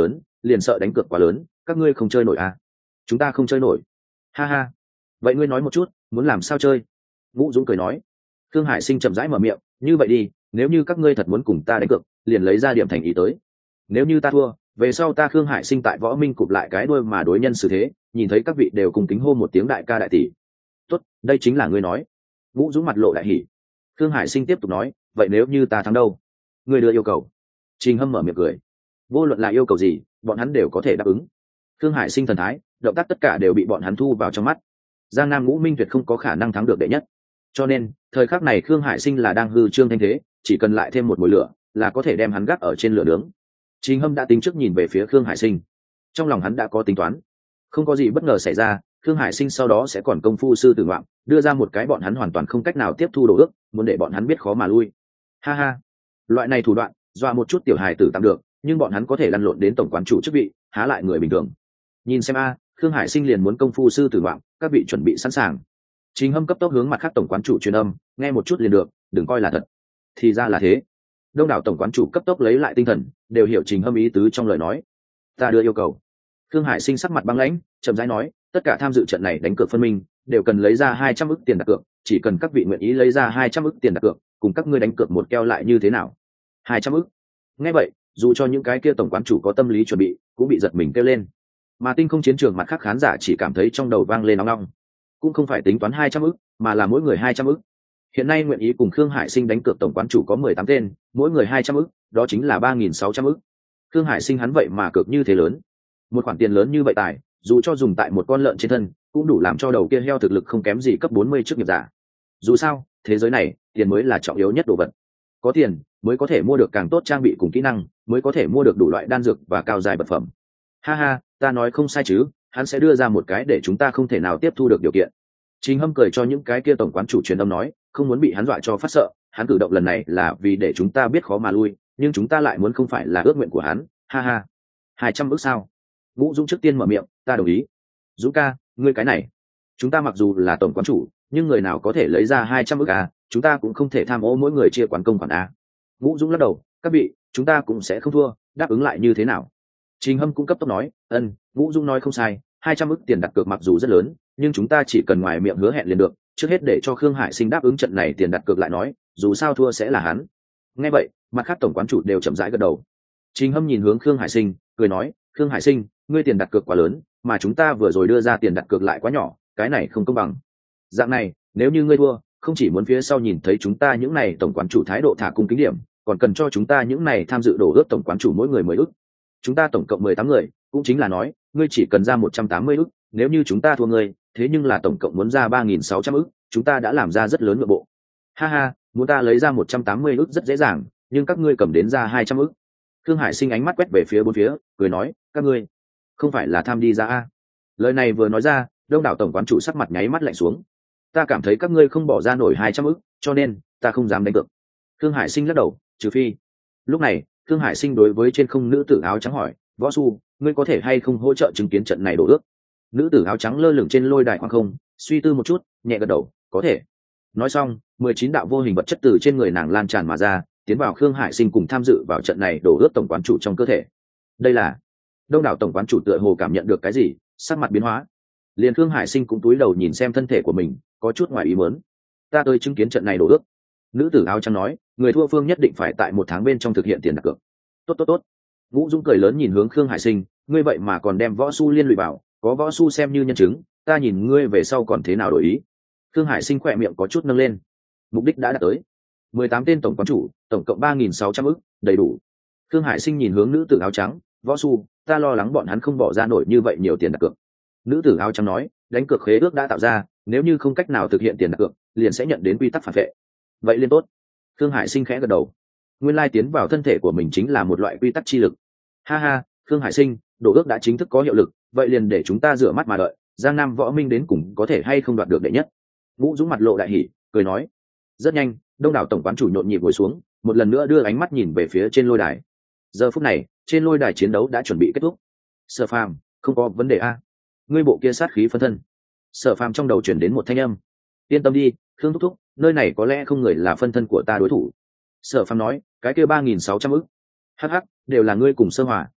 liền sợ đánh cược quá lớn, các ngươi không chơi nổi à? Chúng ta không chơi nổi. Ha ha. Vậy ngươi nói một chút, muốn làm sao chơi? Vũ Dũng cười nói. Thương Hải Sinh chậm rãi mở miệng, như vậy đi, nếu như các ngươi thật muốn cùng ta đánh cược, liền lấy ra điểm thành ý tới. Nếu như ta thua, về sau ta Thương Hải Sinh tại Võ Minh cụp lại cái đuôi mà đối nhân xử thế, nhìn thấy các vị đều cùng kính hô một tiếng đại ca đại tỷ. Tốt, đây chính là ngươi nói. Vũ Dũng mặt lộ đại hỉ. Thương Hải Sinh tiếp tục nói, vậy nếu như ta thắng đâu? Ngươi đưa yêu cầu. Trình Hâm mở miệng cười. Vô luận là yêu cầu gì, bọn hắn đều có thể đáp ứng. Thương Hải Sinh thần thái, động tác tất cả đều bị bọn hắn thu vào trong mắt. Giang Nam Ngũ Minh tuyệt không có khả năng thắng được đệ nhất. Cho nên, thời khắc này Thương Hải Sinh là đang hư trương thanh thế, chỉ cần lại thêm một mùi lửa, là có thể đem hắn gác ở trên lửa nướng. Trình Hâm đã tính trước nhìn về phía Thương Hải Sinh. Trong lòng hắn đã có tính toán. Không có gì bất ngờ xảy ra, Thương Hải Sinh sau đó sẽ còn công phu sư tử ngoạm, đưa ra một cái bọn hắn hoàn toàn không cách nào tiếp thu đồ ước, muốn để bọn hắn biết khó mà lui. Ha ha, loại này thủ đoạn, dọa một chút tiểu hài tử tạm được, nhưng bọn hắn có thể lăn lộn đến tổng quán chủ chức vị, há lại người bình thường. Nhìn xem a, Thương Hải Sinh liền muốn công phu sư tử ngoạm, các vị chuẩn bị sẵn sàng. Trình Hâm cấp tốc hướng mặt khác tổng quán chủ truyền âm, nghe một chút liền được, đừng coi là thật. Thì ra là thế. Đông đảo tổng quán chủ cấp tốc lấy lại tinh thần, đều hiểu Trình Hâm ý tứ trong lời nói. Ta đưa yêu cầu. Thương Hải Sinh sắc mặt băng lãnh, chậm rãi nói, tất cả tham dự trận này đánh cược phân minh, đều cần lấy ra 200 ức tiền đặt cược, chỉ cần các vị nguyện ý lấy ra 200 ức tiền đặt cược, cùng các ngươi đánh cược một keo lại như thế nào? 200 ức. Nghe vậy, dù cho những cái kia tổng quán chủ có tâm lý chuẩn bị, cũng bị giật mình kêu lên. Mà tinh không chiến trường mặt khác khán giả chỉ cảm thấy trong đầu vang lên ong ong. Cũng không phải tính toán 200 ức, mà là mỗi người 200 ức. Hiện nay nguyện ý cùng Khương Hải Sinh đánh cược tổng quán chủ có 18 tên, mỗi người 200 ức, đó chính là 3.600 ức. Khương Hải Sinh hắn vậy mà cược như thế lớn. Một khoản tiền lớn như vậy tài, dù cho dùng tại một con lợn trên thân, cũng đủ làm cho đầu kia heo thực lực không kém gì cấp 40 trước nghiệp giả. Dù sao, thế giới này, tiền mới là trọng yếu nhất đồ vật. Có tiền, mới có thể mua được càng tốt trang bị cùng kỹ năng, mới có thể mua được đủ loại đan dược và cao dài vật phẩm. Ha ha, ta nói không sai chứ, hắn sẽ đưa ra một cái để chúng ta không thể nào tiếp thu được điều kiện. Trình Hâm cười cho những cái kia tổng quán chủ truyền âm nói, không muốn bị hắn dọa cho phát sợ, hắn cử động lần này là vì để chúng ta biết khó mà lui, nhưng chúng ta lại muốn không phải là ước nguyện của hắn. Ha ha. 200 ức sao? Vũ Dũng trước tiên mở miệng, ta đồng ý. Dũng ca, ngươi cái này, chúng ta mặc dù là tổng quán chủ, nhưng người nào có thể lấy ra 200 ức à, chúng ta cũng không thể tham ô mỗi người chia quán công khoản a. Vũ Dũng lắc đầu, các vị, chúng ta cũng sẽ không thua, đáp ứng lại như thế nào? Trình Hâm cũng cấp tốc nói, Vũ Dũng nói không sai, 200 ức tiền đặt cược mặc dù rất lớn, nhưng chúng ta chỉ cần ngoài miệng hứa hẹn liền được, trước hết để cho Khương Hải Sinh đáp ứng trận này tiền đặt cược lại nói, dù sao thua sẽ là hắn. Nghe vậy, mặt khác tổng quán chủ đều chậm rãi gật đầu. Trình Hâm nhìn hướng Khương Hải Sinh, cười nói, Khương Hải Sinh, ngươi tiền đặt cược quá lớn, mà chúng ta vừa rồi đưa ra tiền đặt cược lại quá nhỏ, cái này không công bằng. Dạng này, nếu như ngươi thua, không chỉ muốn phía sau nhìn thấy chúng ta những này tổng quán chủ thái độ thả cung kính điểm, còn cần cho chúng ta những này tham dự đổ ước tổng quán chủ mỗi người 10 ức. Chúng ta tổng cộng 18 người, cũng chính là nói, ngươi chỉ cần ra 180 ức, nếu như chúng ta thua ngươi, thế nhưng là tổng cộng muốn ra 3.600 ức, chúng ta đã làm ra rất lớn nội bộ. Ha ha, muốn ta lấy ra 180 ức rất dễ dàng, nhưng các ngươi cầm đến ra 200 ức. Thương Hải Sinh ánh mắt quét về phía bốn phía, cười nói, các ngươi không phải là tham đi ra a? Lời này vừa nói ra, đông đảo tổng quán chủ sắc mặt nháy mắt lạnh xuống. Ta cảm thấy các ngươi không bỏ ra nổi 200 ức, cho nên ta không dám đánh cược. Thương Hải Sinh lắc đầu, trừ phi. Lúc này, Thương Hải Sinh đối với trên không nữ tử áo trắng hỏi, Võ Su, ngươi có thể hay không hỗ trợ chứng kiến trận này đổ ước? Nữ tử áo trắng lơ lửng trên lôi đài khoảng không, suy tư một chút, nhẹ gật đầu, có thể. Nói xong, 19 đạo vô hình vật chất từ trên người nàng lan tràn mà ra, tiến vào Khương Hải Sinh cùng tham dự vào trận này đổ ước tổng quán chủ trong cơ thể. Đây là đông đảo tổng quán chủ tựa hồ cảm nhận được cái gì, sắc mặt biến hóa. Liền Khương Hải Sinh cũng túi đầu nhìn xem thân thể của mình, có chút ngoài ý muốn. Ta tới chứng kiến trận này đổ ước. Nữ tử áo trắng nói, người thua phương nhất định phải tại 1 tháng bên trong thực hiện tiền đặt cược. Tốt tốt tốt. Vũ Dũng cười lớn nhìn hướng Khương Hải Sinh, ngươi vậy mà còn đem Võ Su liên lụy vào, có Võ Su xem như nhân chứng, ta nhìn ngươi về sau còn thế nào đổi ý. Khương Hải Sinh khỏe miệng có chút nâng lên. Mục đích đã đạt tới. 18 tên tổng quán chủ, tổng cộng 3.600 ức, đầy đủ. Khương Hải Sinh nhìn hướng nữ tử áo trắng, Võ Su, ta lo lắng bọn hắn không bỏ ra nổi như vậy nhiều tiền đặt cược. Nữ tử áo trắng nói, đánh cược khế ước đã tạo ra, nếu như không cách nào thực hiện tiền đặt cược, liền sẽ nhận đến quy tắc phản vệ. Vậy liên tốt. Khương Hải Sinh khẽ gật đầu. Nguyên lai tiến vào thân thể của mình chính là một loại quy tắc chi lực. Ha ha, Khương Hải Sinh, đổ ước đã chính thức có hiệu lực, vậy liền để chúng ta rửa mắt mà đợi, Giang Nam Võ Minh đến cùng có thể hay không đoạt được đệ nhất. Vũ Dũng mặt lộ đại hỉ, cười nói. Rất nhanh, đông đảo tổng quán chủ nhộn nhịp ngồi xuống, một lần nữa đưa ánh mắt nhìn về phía trên lôi đài. Giờ phút này, trên lôi đài chiến đấu đã chuẩn bị kết thúc. Sở Phàm, không có vấn đề a? Ngươi bộ kia sát khí phân thân. Sở Phàm trong đầu chuyển đến một thanh âm. Yên tâm đi, Khương thúc thúc, nơi này có lẽ không người là phân thân của ta đối thủ. Sở Phàm nói, cái kia 3.600 ức. Hắc hắc, đều là ngươi cùng Sơ Hỏa.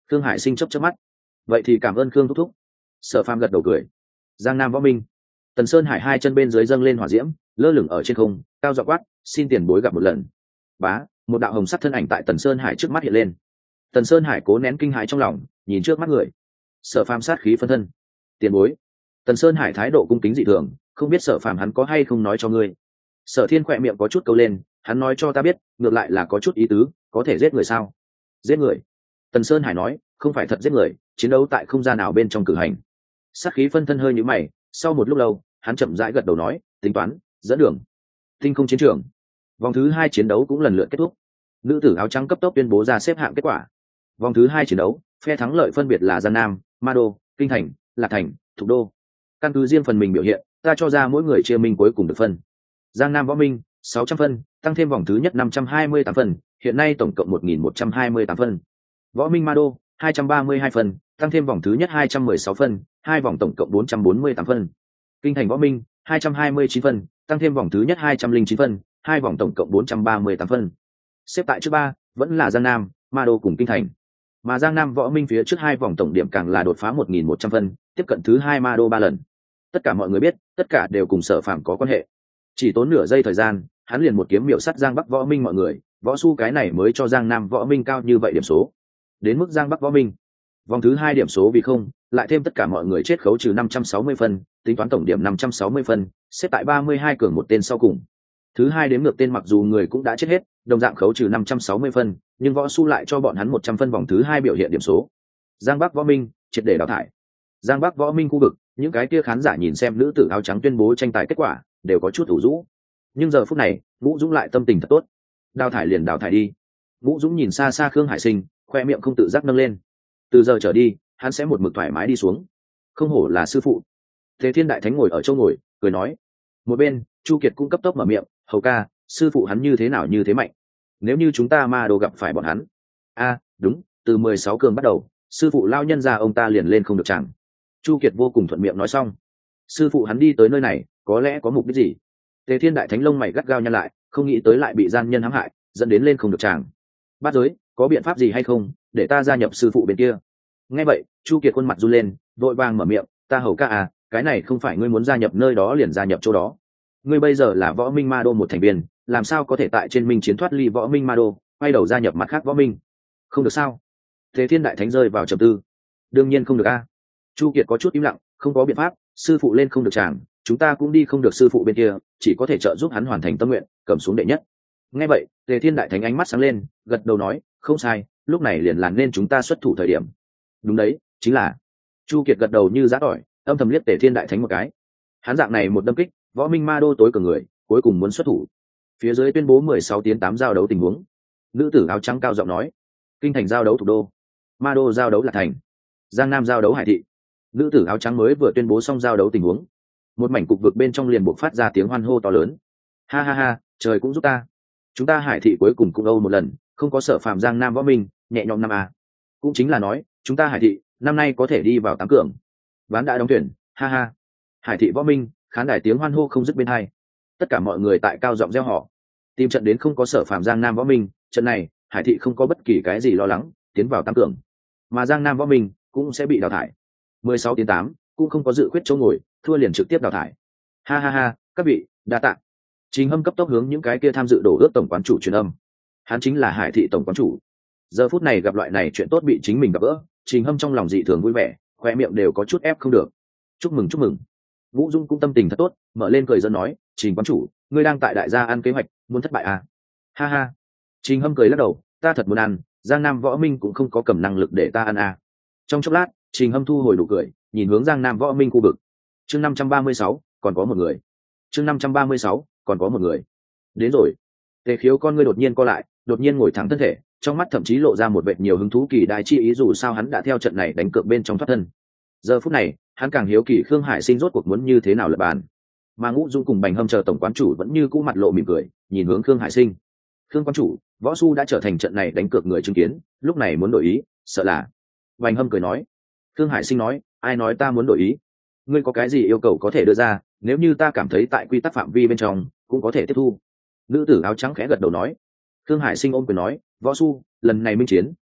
Khương Hải Sinh chớp chớp mắt. Vậy thì cảm ơn Khương thúc thúc. Sở Phàm gật đầu cười. Giang Nam Võ Minh. Tần Sơn Hải hai chân bên dưới dâng lên hỏa diễm, lơ lửng ở trên không, cao giọng quát, xin tiền bối gặp một lần. Bá, một đạo hồng sắc thân ảnh tại Tần Sơn Hải trước mắt hiện lên. Tần Sơn Hải cố nén kinh hãi trong lòng, nhìn trước mắt người. Sở Phàm sát khí phân thân. Tiền bối. Tần Sơn Hải thái độ cung kính dị thường, không biết Sở Phàm hắn có hay không nói cho ngươi. Sở Thiên khỏe miệng có chút câu lên, hắn nói cho ta biết, ngược lại là có chút ý tứ, có thể giết người sao? Giết người? Tần Sơn Hải nói, không phải thật giết người, chiến đấu tại không gian nào bên trong cử hành. Sát khí phân thân hơi nhíu mày, sau một lúc lâu, hắn chậm rãi gật đầu nói, tính toán, dẫn đường. Tinh không chiến trường. Vòng thứ 2 chiến đấu cũng lần lượt kết thúc. Nữ tử áo trắng cấp tốc tuyên bố ra xếp hạng kết quả. Vòng thứ 2 chiến đấu, phe thắng lợi phân biệt là Giang Nam, Ma Đô, Kinh Thành, Lạc Thành, Thục Đô. Căn cứ riêng phần mình biểu hiện, ta cho ra mỗi người chia minh cuối cùng được phân. Giang Nam Võ Minh 600 phân, tăng thêm vòng thứ nhất 528 phân, hiện nay tổng cộng 1128 phân. Võ Minh Ma Đô 232 phân, tăng thêm vòng thứ nhất 216 phân, hai vòng tổng cộng 448 phân. Kinh Thành Võ Minh 229 phân, tăng thêm vòng thứ nhất 209 phân, hai vòng tổng cộng 438 phân. Xếp tại trước 3 vẫn là Giang Nam, Ma Đô cùng Kinh Thành. Mà Giang Nam Võ Minh phía trước hai vòng tổng điểm càng là đột phá 1100 phân, tiếp cận thứ 2 Ma Đô 3 lần. Tất cả mọi người biết, tất cả đều cùng Sở Phàm có quan hệ. Chỉ tốn nửa giây thời gian, hắn liền một kiếm miểu sát Giang Bắc Võ Minh mọi người, võ su cái này mới cho Giang Nam Võ Minh cao như vậy điểm số. Đến mức Giang Bắc Võ Minh, vòng thứ 2 điểm số vì không, lại thêm tất cả mọi người chết khấu trừ 560 phân, tính toán tổng điểm 560 phân, xếp tại 32 cường một tên sau cùng. Thứ 2 đếm ngược tên mặc dù người cũng đã chết hết, đồng dạng khấu trừ 560 phân, nhưng võ su lại cho bọn hắn 100 phân vòng thứ 2 biểu hiện điểm số. Giang Bắc Võ Minh triệt để đào thải. Giang Bắc Võ Minh khu vực, những cái kia khán giả nhìn xem nữ tử áo trắng tuyên bố tranh tài kết quả, đều có chút ủ rũ. Nhưng giờ phút này, Vũ Dũng lại tâm tình thật tốt. Đào thải liền đào thải đi. Vũ Dũng nhìn xa xa Khương Hải Sinh, khoe miệng không tự giác nâng lên. Từ giờ trở đi, hắn sẽ một mực thoải mái đi xuống. Không hổ là sư phụ. Thế Thiên Đại Thánh ngồi ở chỗ ngồi, cười nói. Một bên, Chu Kiệt cũng cấp tốc mở miệng, hầu ca, sư phụ hắn như thế nào như thế mạnh. Nếu như chúng ta Ma Đô gặp phải bọn hắn. Đúng, từ 16 cường bắt đầu, sư phụ lao nhân ra ông ta liền lên không được chẳng. Chu Kiệt vô cùng thuận miệng nói xong. Sư phụ hắn đi tới nơi này, có lẽ có mục đích gì? Tề Thiên Đại Thánh lông mày gắt gao nhăn lại, không nghĩ tới lại bị gian nhân hãm hại, dẫn đến lên không được chàng. Bát giới, có biện pháp gì hay không, để ta gia nhập sư phụ bên kia? Nghe vậy, Chu Kiệt khuôn mặt run lên, vội vàng mở miệng, ta hầu ca à, cái này không phải ngươi muốn gia nhập nơi đó liền gia nhập chỗ đó. Ngươi bây giờ là Võ Minh Ma Đô một thành viên, làm sao có thể tại trên Minh chiến thoát ly Võ Minh Ma Đô, quay đầu gia nhập mặt khác Võ Minh? Không được sao? Tề Thiên Đại Thánh rơi vào trầm tư. Đương nhiên không được a. Chu Kiệt có chút im lặng, không có biện pháp, sư phụ lên không được chàng, chúng ta cũng đi không được sư phụ bên kia, chỉ có thể trợ giúp hắn hoàn thành tâm nguyện, cầm xuống đệ nhất. Nghe vậy, Tề Thiên Đại Thánh ánh mắt sáng lên, gật đầu nói, không sai, lúc này liền là nên chúng ta xuất thủ thời điểm. Đúng đấy, chính là. Chu Kiệt gật đầu như giã tỏi, âm thầm liếc Tề Thiên Đại Thánh một cái. Hắn dạng này một đâm kích, Võ Minh Ma Đô tối cường người, cuối cùng muốn xuất thủ. Phía dưới tuyên bố 16 tiến 8 giao đấu tình huống. Nữ tử áo trắng cao giọng nói, Kinh Thành giao đấu Thủ Đô, Ma Đô giao đấu Lạc Thành, Giang Nam giao đấu Hải Thị. Nữ tử áo trắng mới vừa tuyên bố xong giao đấu tình huống, một mảnh cục vực bên trong liền buộc phát ra tiếng hoan hô to lớn. Ha ha ha, trời cũng giúp ta, chúng ta Hải Thị cuối cùng cũng âu một lần, không có Sở Phàm Giang Nam Võ Minh, nhẹ nhõm năm a. Cũng chính là nói, chúng ta Hải Thị năm nay có thể đi vào 8 cường. Ván đã đóng tuyển, ha ha. Hải Thị Võ Minh, khán đài tiếng hoan hô không dứt bên hai. Tất cả mọi người tại cao giọng reo hò. Tìm trận đến không có Sở Phàm Giang Nam Võ Minh, trận này Hải Thị không có bất kỳ cái gì lo lắng, tiến vào 8 cường. Mà Giang Nam Võ Minh cũng sẽ bị đào thải. 16 tiến 8, cũng không có dự khuyết chỗ ngồi, thua liền trực tiếp đào thải. Ha ha ha, các vị, đa tạ. Trình Hâm cấp tốc hướng những cái kia tham dự đổ ước tổng quán chủ truyền âm. Hắn chính là Hải Thị tổng quán chủ. Giờ phút này gặp loại này chuyện tốt bị chính mình gặp gỡ, Trình Hâm trong lòng dị thường vui vẻ, khoe miệng đều có chút ép không được. Chúc mừng chúc mừng. Vũ Dung cũng tâm tình thật tốt, mở lên cười dẫn nói, Trình quán chủ, ngươi đang tại đại gia ăn kế hoạch, muốn thất bại à? Ha ha. Trình Hâm cười lắc đầu, ta thật muốn ăn, Giang Nam Võ Minh cũng không có cầm năng lực để ta ăn à. Trong chốc lát, Trình Hâm thu hồi nụ cười, nhìn hướng Giang Nam Võ Minh khu vực. Chương 536, còn có một người. Chương 536, còn có một người. Đến rồi. Tề Khiếu con ngươi đột nhiên co lại, đột nhiên ngồi thẳng thân thể, trong mắt thậm chí lộ ra một vệt nhiều hứng thú kỳ đại chi ý, dù sao hắn đã theo trận này đánh cược bên trong thoát thân. Giờ phút này, hắn càng hiếu kỳ Khương Hải Sinh rốt cuộc muốn như thế nào lật bàn. Mà Ngũ Dung cùng Bành Hâm chờ tổng quán chủ vẫn như cũ mặt lộ mỉm cười, nhìn hướng Khương Hải Sinh. Khương quán chủ, Võ Su đã trở thành trận này đánh cược người chứng kiến, lúc này muốn đổi ý, sợ là. Bành Hâm cười nói. Khương Hải Sinh nói, ai nói ta muốn đổi ý? Ngươi có cái gì yêu cầu có thể đưa ra, nếu như ta cảm thấy tại quy tắc phạm vi bên trong cũng có thể tiếp thu. Nữ tử áo trắng khẽ gật đầu nói. Khương Hải Sinh ôm quyền nói, Võ Su, lần này minh chiến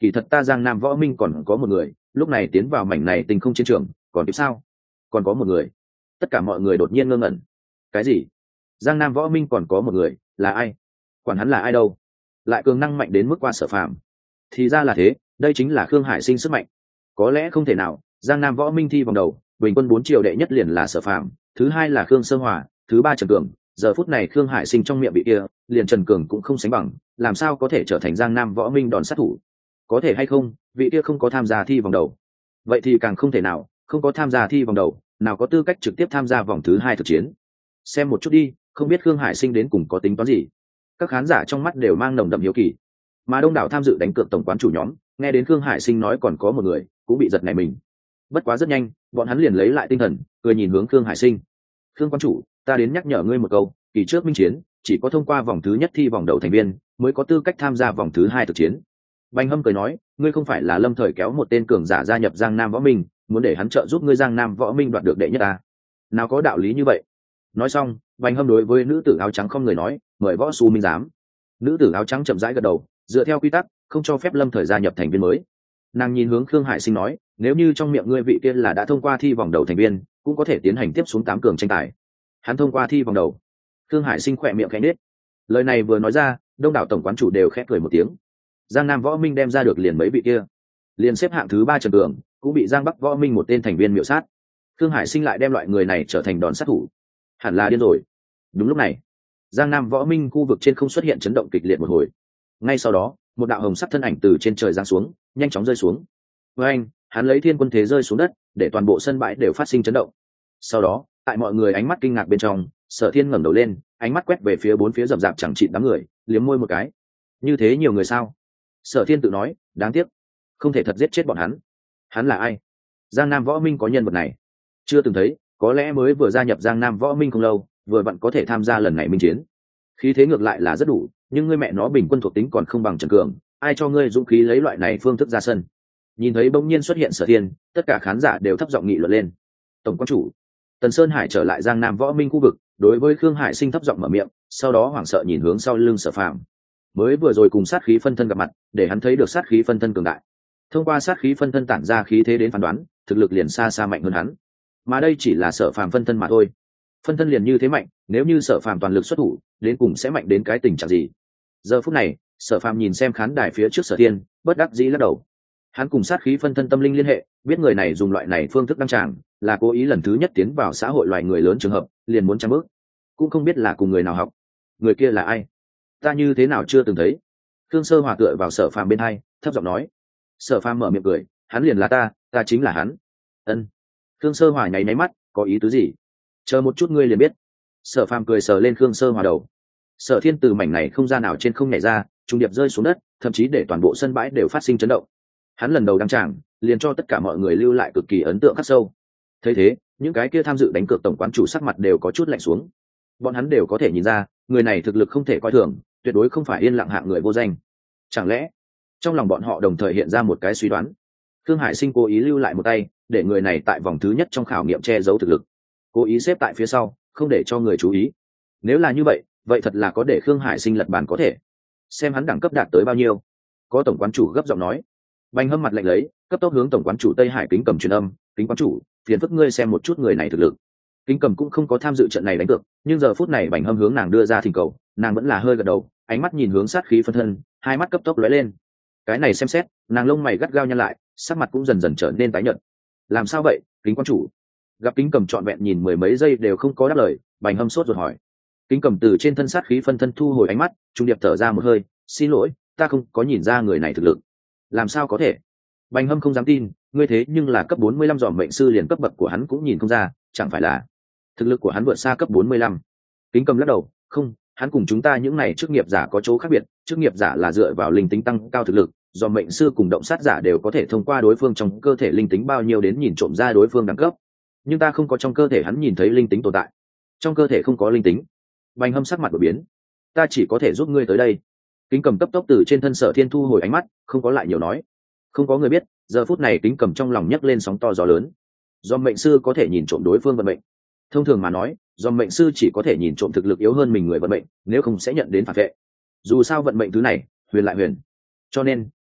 kỳ thật ta Giang Nam Võ Minh còn có một người, lúc này tiến vào mảnh này tình không chiến trường, còn tiếp sao? Còn có một người. Tất cả mọi người đột nhiên ngơ ngẩn. Cái gì? Giang Nam Võ Minh còn có một người, là ai? Quản hắn là ai đâu? Lại cường năng mạnh đến mức qua Sở Phàm. Thì ra là thế, đây chính là Khương Hải Sinh sức mạnh. Có lẽ không thể nào, Giang Nam Võ Minh thi vòng đầu, bình quân 4 triệu đệ nhất liền là Sở Phàm, thứ hai là Khương Sơ Hòa, thứ ba Trần Cường, giờ phút này Khương Hải Sinh trong miệng bị kia, liền Trần Cường cũng không sánh bằng, làm sao có thể trở thành Giang Nam Võ Minh đòn sát thủ? Có thể hay không, vị kia không có tham gia thi vòng đầu. Vậy thì càng không thể nào, không có tham gia thi vòng đầu, nào có tư cách trực tiếp tham gia vòng thứ hai thực chiến. Xem một chút đi, không biết Khương Hải Sinh đến cùng có tính toán gì. Các khán giả trong mắt đều mang nồng đậm hiếu kỳ, mà đông đảo tham dự đánh cược tổng quán chủ nhóm nghe đến Khương Hải Sinh nói còn có một người, cũng bị giật nảy mình. Bất quá rất nhanh, bọn hắn liền lấy lại tinh thần, cười nhìn hướng Khương Hải Sinh. Khương quán chủ, ta đến nhắc nhở ngươi một câu, kỳ trước minh chiến chỉ có thông qua vòng thứ nhất thi vòng đầu thành viên mới có tư cách tham gia vòng thứ hai thực chiến. Bành Hâm cười nói, ngươi không phải là lâm thời kéo một tên cường giả gia nhập Giang Nam Võ Minh, muốn để hắn trợ giúp ngươi Giang Nam Võ Minh đoạt được đệ nhất à? Nào có đạo lý như vậy. Nói xong, Bành Hâm đối với nữ tử áo trắng không người nói, mời võ su minh giám. Nữ tử áo trắng chậm rãi gật đầu, dựa theo quy tắc không cho phép lâm thời gia nhập thành viên mới. Nàng nhìn hướng Khương Hải Sinh nói, nếu như trong miệng ngươi vị kia là đã thông qua thi vòng đầu thành viên, cũng có thể tiến hành tiếp xuống 8 cường tranh tài. Hắn thông qua thi vòng đầu. Khương Hải Sinh khỏe miệng khẽ nết. Lời này vừa nói ra, đông đảo tổng quán chủ đều khẽ cười một tiếng. Giang Nam Võ Minh đem ra được liền mấy vị kia, liền xếp hạng thứ 3 Trần Cường cũng bị Giang Bắc Võ Minh một tên thành viên miểu sát. Khương Hải Sinh lại đem loại người này trở thành đòn sát thủ, hẳn là điên rồi. Đúng lúc này, Giang Nam Võ Minh khu vực trên không xuất hiện chấn động kịch liệt một hồi. Ngay sau đó, một đạo hồng sắc thân ảnh từ trên trời giáng xuống, nhanh chóng rơi xuống. Với anh, hắn lấy thiên quân thế rơi xuống đất, để toàn bộ sân bãi đều phát sinh chấn động. Sau đó, tại mọi người ánh mắt kinh ngạc bên trong, Sở Thiên ngẩng đầu lên, ánh mắt quét về phía bốn phía rậm rạp chẳng chịt đám người, liếm môi một cái. Như thế nhiều người sao? Sở Thiên tự nói, đáng tiếc, không thể thật giết chết bọn hắn. Hắn là ai? Giang Nam Võ Minh có nhân vật này? Chưa từng thấy, có lẽ mới vừa gia nhập Giang Nam Võ Minh không lâu, vừa vặn có thể tham gia lần này minh chiến. Khí thế ngược lại là rất đủ, nhưng ngươi mẹ nó bình quân thuộc tính còn không bằng Trần Cường, ai cho ngươi dũng khí lấy loại này phương thức ra sân? Nhìn thấy bỗng nhiên xuất hiện Sở Thiên, tất cả khán giả đều thấp giọng nghị luận lên. Tổng quan chủ Tần Sơn Hải trở lại Giang Nam Võ Minh khu vực, đối với Khương Hải Sinh thấp giọng mở miệng, sau đó hoảng sợ nhìn hướng sau lưng Sở Phàm. Mới vừa rồi cùng sát khí phân thân gặp mặt, để hắn thấy được sát khí phân thân cường đại. Thông qua sát khí phân thân tản ra khí thế đến phán đoán, thực lực liền xa xa mạnh hơn hắn. Mà đây chỉ là Sở Phàm phân thân mà thôi. Phân thân liền như thế mạnh, nếu như Sở Phàm toàn lực xuất thủ, đến cùng sẽ mạnh đến cái tình trạng gì? Giờ phút này, Sở Phàm nhìn xem khán đài phía trước Sở Thiên, bất đắc dĩ lắc đầu. Hắn cùng sát khí phân thân tâm linh liên hệ, biết người này dùng loại này phương thức đăng tràng, là cố ý lần thứ nhất tiến vào xã hội loài người lớn trường hợp, liền muốn chăm bước. Cũng không biết là cùng người nào học. Người kia là ai? Ta như thế nào chưa từng thấy. Thương Sơ Hòa tựa vào Sở Phàm bên hai, thấp giọng nói. Sở Phàm mở miệng cười, hắn liền là ta chính là hắn. Ân. Thương Sơ Hòa nháy nháy mắt, có ý tứ gì? Chờ một chút ngươi liền biết. Sở Phàm cười sờ lên Khương Sơ Hòa đầu. Sở Thiên từ mảnh này không gian nào trên không nhảy ra, trung điệp rơi xuống đất, thậm chí để toàn bộ sân bãi đều phát sinh chấn động. Hắn lần đầu đăng tràng, liền cho tất cả mọi người lưu lại cực kỳ ấn tượng khắc sâu. Thấy thế, những cái kia tham dự đánh cược tổng quán chủ sắc mặt đều có chút lạnh xuống. Bọn hắn đều có thể nhìn ra, người này thực lực không thể coi thường, tuyệt đối không phải yên lặng hạng người vô danh. Chẳng lẽ, trong lòng bọn họ đồng thời hiện ra một cái suy đoán. Khương Hải Sinh cố ý lưu lại một tay, để người này tại vòng thứ nhất trong khảo nghiệm che giấu thực lực, cố ý xếp tại phía sau, không để cho người chú ý. Nếu là như vậy, vậy thật là có để Khương Hải Sinh lật bàn có thể. Xem hắn đẳng cấp đạt tới bao nhiêu. Có tổng quán chủ gấp giọng nói. Bành Hâm mặt lạnh lấy, cấp tốc hướng tổng quán chủ Tây Hải Kính Cầm truyền âm, "Kính quán chủ, phiền phức ngươi xem một chút người này thực lực." Kính Cầm cũng không có tham dự trận này đánh cược, nhưng giờ phút này Bành Hâm hướng nàng đưa ra thỉnh cầu, nàng vẫn là hơi gật đầu, ánh mắt nhìn hướng sát khí phân thân, hai mắt cấp tốc lóe lên. Cái này xem xét, nàng lông mày gắt gao nhăn lại, sắc mặt cũng dần dần trở nên tái nhợt. "Làm sao vậy, Kính quán chủ?" Gặp Kính Cầm trọn vẹn nhìn mười mấy giây đều không có đáp lời, Bành Hâm sốt ruột hỏi. Kính Cầm từ trên thân sát khí phân thân thu hồi ánh mắt, trung điệp thở ra một hơi, "Xin lỗi, ta không có nhìn ra người này thực lực." "Làm sao có thể?" Bành Hâm không dám tin, ngươi thế nhưng là cấp 45 dòm mệnh sư, liền cấp bậc của hắn cũng nhìn không ra, chẳng phải là thực lực của hắn vượt xa cấp 45? Kính Cầm lắc đầu, "Không, hắn cùng chúng ta những này chức nghiệp giả có chỗ khác biệt, chức nghiệp giả là dựa vào linh tính tăng cao thực lực, dòm mệnh sư cùng động sát giả đều có thể thông qua đối phương trong cơ thể linh tính bao nhiêu đến nhìn trộm ra đối phương đẳng cấp. Nhưng ta không có trong cơ thể hắn nhìn thấy linh tính tồn tại. Trong cơ thể không có linh tính." Bành Hâm sắc mặt đổi biến. "Ta chỉ có thể giúp ngươi tới đây." Kính Cầm cấp tốc từ trên thân Sở Thiên thu hồi ánh mắt, không có lại nhiều nói. Không có người biết, giờ phút này Kính Cầm trong lòng nhấc lên sóng to gió lớn. Do mệnh sư có thể nhìn trộm đối phương vận mệnh. Thông thường mà nói, do mệnh sư chỉ có thể nhìn trộm thực lực yếu hơn mình người vận mệnh, nếu không sẽ nhận đến phản vệ. Dù sao vận mệnh thứ này, huyền lại huyền. Cho nên,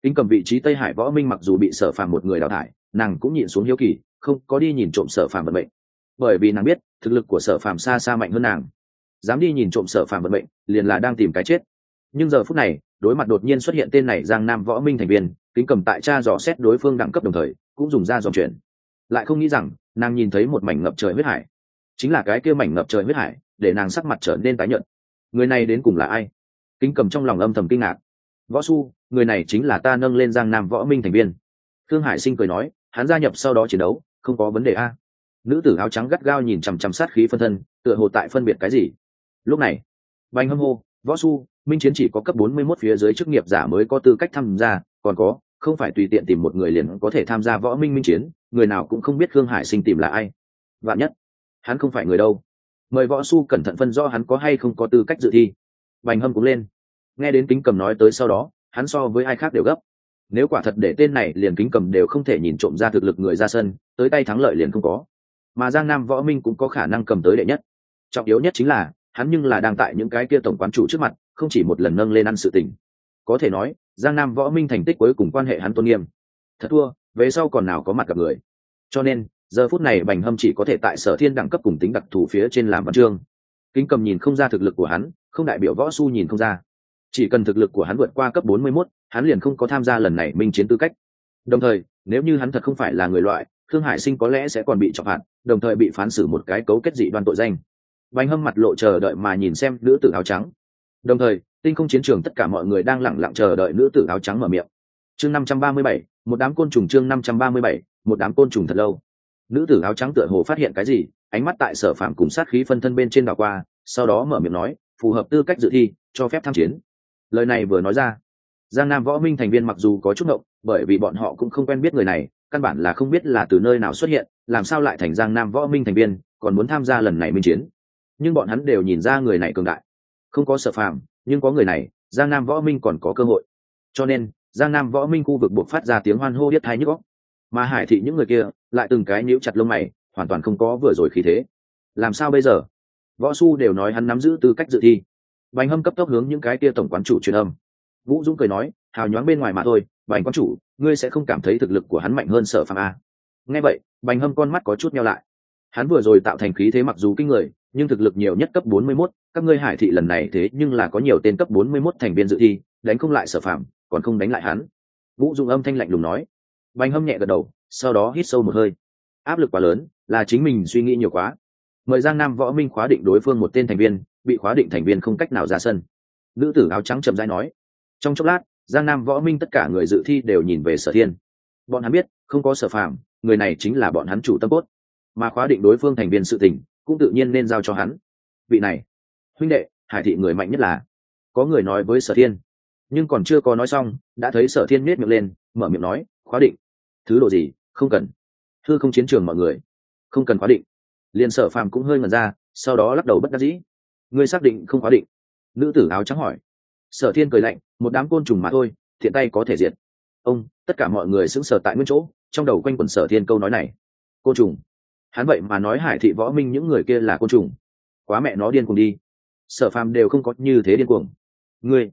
Kính Cầm vị trí Tây Hải võ minh mặc dù bị Sở Phàm một người đào thải, nàng cũng nhịn xuống hiếu kỳ, không có đi nhìn trộm Sở Phàm vận mệnh, bởi vì nàng biết thực lực của Sở Phàm xa xa mạnh hơn nàng, dám đi nhìn trộm Sở Phàm vận mệnh liền là đang tìm cái chết. Nhưng giờ phút này đối mặt đột nhiên xuất hiện tên này Giang Nam võ minh thành viên, Kính Cầm tại tra dò xét đối phương đẳng cấp đồng thời cũng dùng ra dòng chuyện, lại không nghĩ rằng nàng nhìn thấy một mảnh ngập trời huyết hải, chính là cái kia mảnh ngập trời huyết hải để nàng sắc mặt trở nên tái nhợt. Người này đến cùng là ai? Kính Cầm trong lòng âm thầm kinh ngạc. Võ Su, người này chính là ta nâng lên Giang Nam võ minh thành viên. Thương Hải Sinh cười nói, hắn gia nhập sau đó chiến đấu không có vấn đề a. Nữ tử áo trắng gắt gao nhìn chằm chằm sát khí phân thân, tựa hồ tại phân biệt cái gì. Lúc này Bành Hâm hô, Võ Su, minh chiến chỉ có cấp 41 phía dưới chức nghiệp giả mới có tư cách tham gia, còn có không phải tùy tiện tìm một người liền có thể tham gia võ minh minh chiến, người nào cũng không biết Thương Hải Sinh tìm là ai. Vạn nhất hắn không phải người đâu, mời Võ Su cẩn thận phân rõ hắn có hay không có tư cách dự thi. Bành Hâm cũng lên, nghe đến Kính Cầm nói tới sau đó, hắn so với ai khác đều gấp. Nếu quả thật để tên này liền Kính Cầm đều không thể nhìn trộm ra thực lực người ra sân, tới tay thắng lợi liền không có, mà Giang Nam võ minh cũng có khả năng cầm tới đệ nhất. Trọng yếu nhất chính là hắn nhưng là đang tại những cái kia tổng quán chủ trước mặt không chỉ một lần nâng lên ăn sự tình, có thể nói Giang Nam võ minh thành tích cuối cùng quan hệ hắn tôn nghiêm. Thật thua về sau còn nào có mặt gặp người, cho nên giờ phút này Bành Hâm chỉ có thể tại Sở Thiên đẳng cấp cùng tính đặc thù phía trên làm văn chương. Kính Cầm nhìn không ra thực lực của hắn, không đại biểu Võ Su nhìn không ra. Chỉ cần thực lực của hắn vượt qua cấp 41, hắn liền không có tham gia lần này minh chiến tư cách. Đồng thời, nếu như hắn thật không phải là người loại, Thương Hải Sinh có lẽ sẽ còn bị trọng phạt, đồng thời bị phán xử một cái cấu kết dị đoan tội danh. Bành Hâm mặt lộ chờ đợi mà nhìn xem nữ tử áo trắng. Đồng thời, tinh không chiến trường tất cả mọi người đang lặng lặng chờ đợi nữ tử áo trắng mở miệng. Chương 537, một đám côn trùng. Chương 537, một đám côn trùng thật lâu. Nữ tử áo trắng tựa hồ phát hiện cái gì, ánh mắt tại Sở Phạm cùng sát khí phân thân bên trên đảo qua, sau đó mở miệng nói, phù hợp tư cách dự thi, cho phép tham chiến. Lời này vừa nói ra, Giang Nam võ minh thành viên mặc dù có chút ngộng, bởi vì bọn họ cũng không quen biết người này, căn bản là không biết là từ nơi nào xuất hiện, làm sao lại thành Giang Nam võ minh thành viên, còn muốn tham gia lần này minh chiến. Nhưng bọn hắn đều nhìn ra người này cường đại, không có Sở Phạm, nhưng có người này, Giang Nam võ minh còn có cơ hội. Cho nên Giang Nam võ minh khu vực buộc phát ra tiếng hoan hô điếc tai nhức óc, mà Hải thị những người kia lại từng cái nhíu chặt lông mày, hoàn toàn không có vừa rồi khí thế. Làm sao bây giờ? Võ Su đều nói hắn nắm giữ tư cách dự thi. Bành Hâm cấp tốc hướng những cái kia tổng quán chủ truyền âm. Vũ Dũng cười nói, hào nhoáng bên ngoài mà thôi, Bành quán chủ, ngươi sẽ không cảm thấy thực lực của hắn mạnh hơn Sở Phạm a? Nghe vậy, Bành Hâm con mắt có chút nheo lại. Hắn vừa rồi tạo thành khí thế mặc dù kinh người, nhưng thực lực nhiều nhất cấp 41, các ngươi Hải thị lần này thế nhưng là có nhiều tên cấp 41 thành viên dự thi, đánh không lại Sở Phạm, còn không đánh lại hắn. Vũ Dũng âm thanh lạnh lùng nói. Bành Hâm nhẹ gật đầu, sau đó hít sâu một hơi. Áp lực quá lớn, là chính mình suy nghĩ nhiều quá. Mời Giang Nam võ minh khóa định đối phương một tên thành viên, bị khóa định thành viên không cách nào ra sân. Nữ tử áo trắng chậm rãi nói. Trong chốc lát, Giang Nam võ minh tất cả người dự thi đều nhìn về Sở Thiên. Bọn hắn biết, không có Sở Phạm, người này chính là bọn hắn chủ tâm cốt, mà khóa định đối phương thành viên sự tình, cũng tự nhiên nên giao cho hắn. Vị này, huynh đệ, Hải thị người mạnh nhất là. Có người nói với Sở Thiên, nhưng còn chưa có nói xong, đã thấy Sở Thiên nhếch miệng lên, mở miệng nói, khóa định. Thứ độ gì, không cần. Hư không chiến trường mọi người, không cần khóa định. Liên Sở Phàm cũng hơi ngẩn ra, sau đó lắc đầu bất đắc dĩ. Ngươi xác định không khóa định? Nữ tử áo trắng hỏi. Sở Thiên cười lạnh, một đám côn trùng mà thôi, thiện tay có thể diệt. Ông, tất cả mọi người sững sờ tại nguyên chỗ, trong đầu quanh quẩn Sở Thiên câu nói này. Côn trùng? Hắn vậy mà nói Hải thị võ minh những người kia là côn trùng? Quá mẹ nó điên cuồng đi. Sở Phàm đều không có như thế điên cuồng. Ngươi,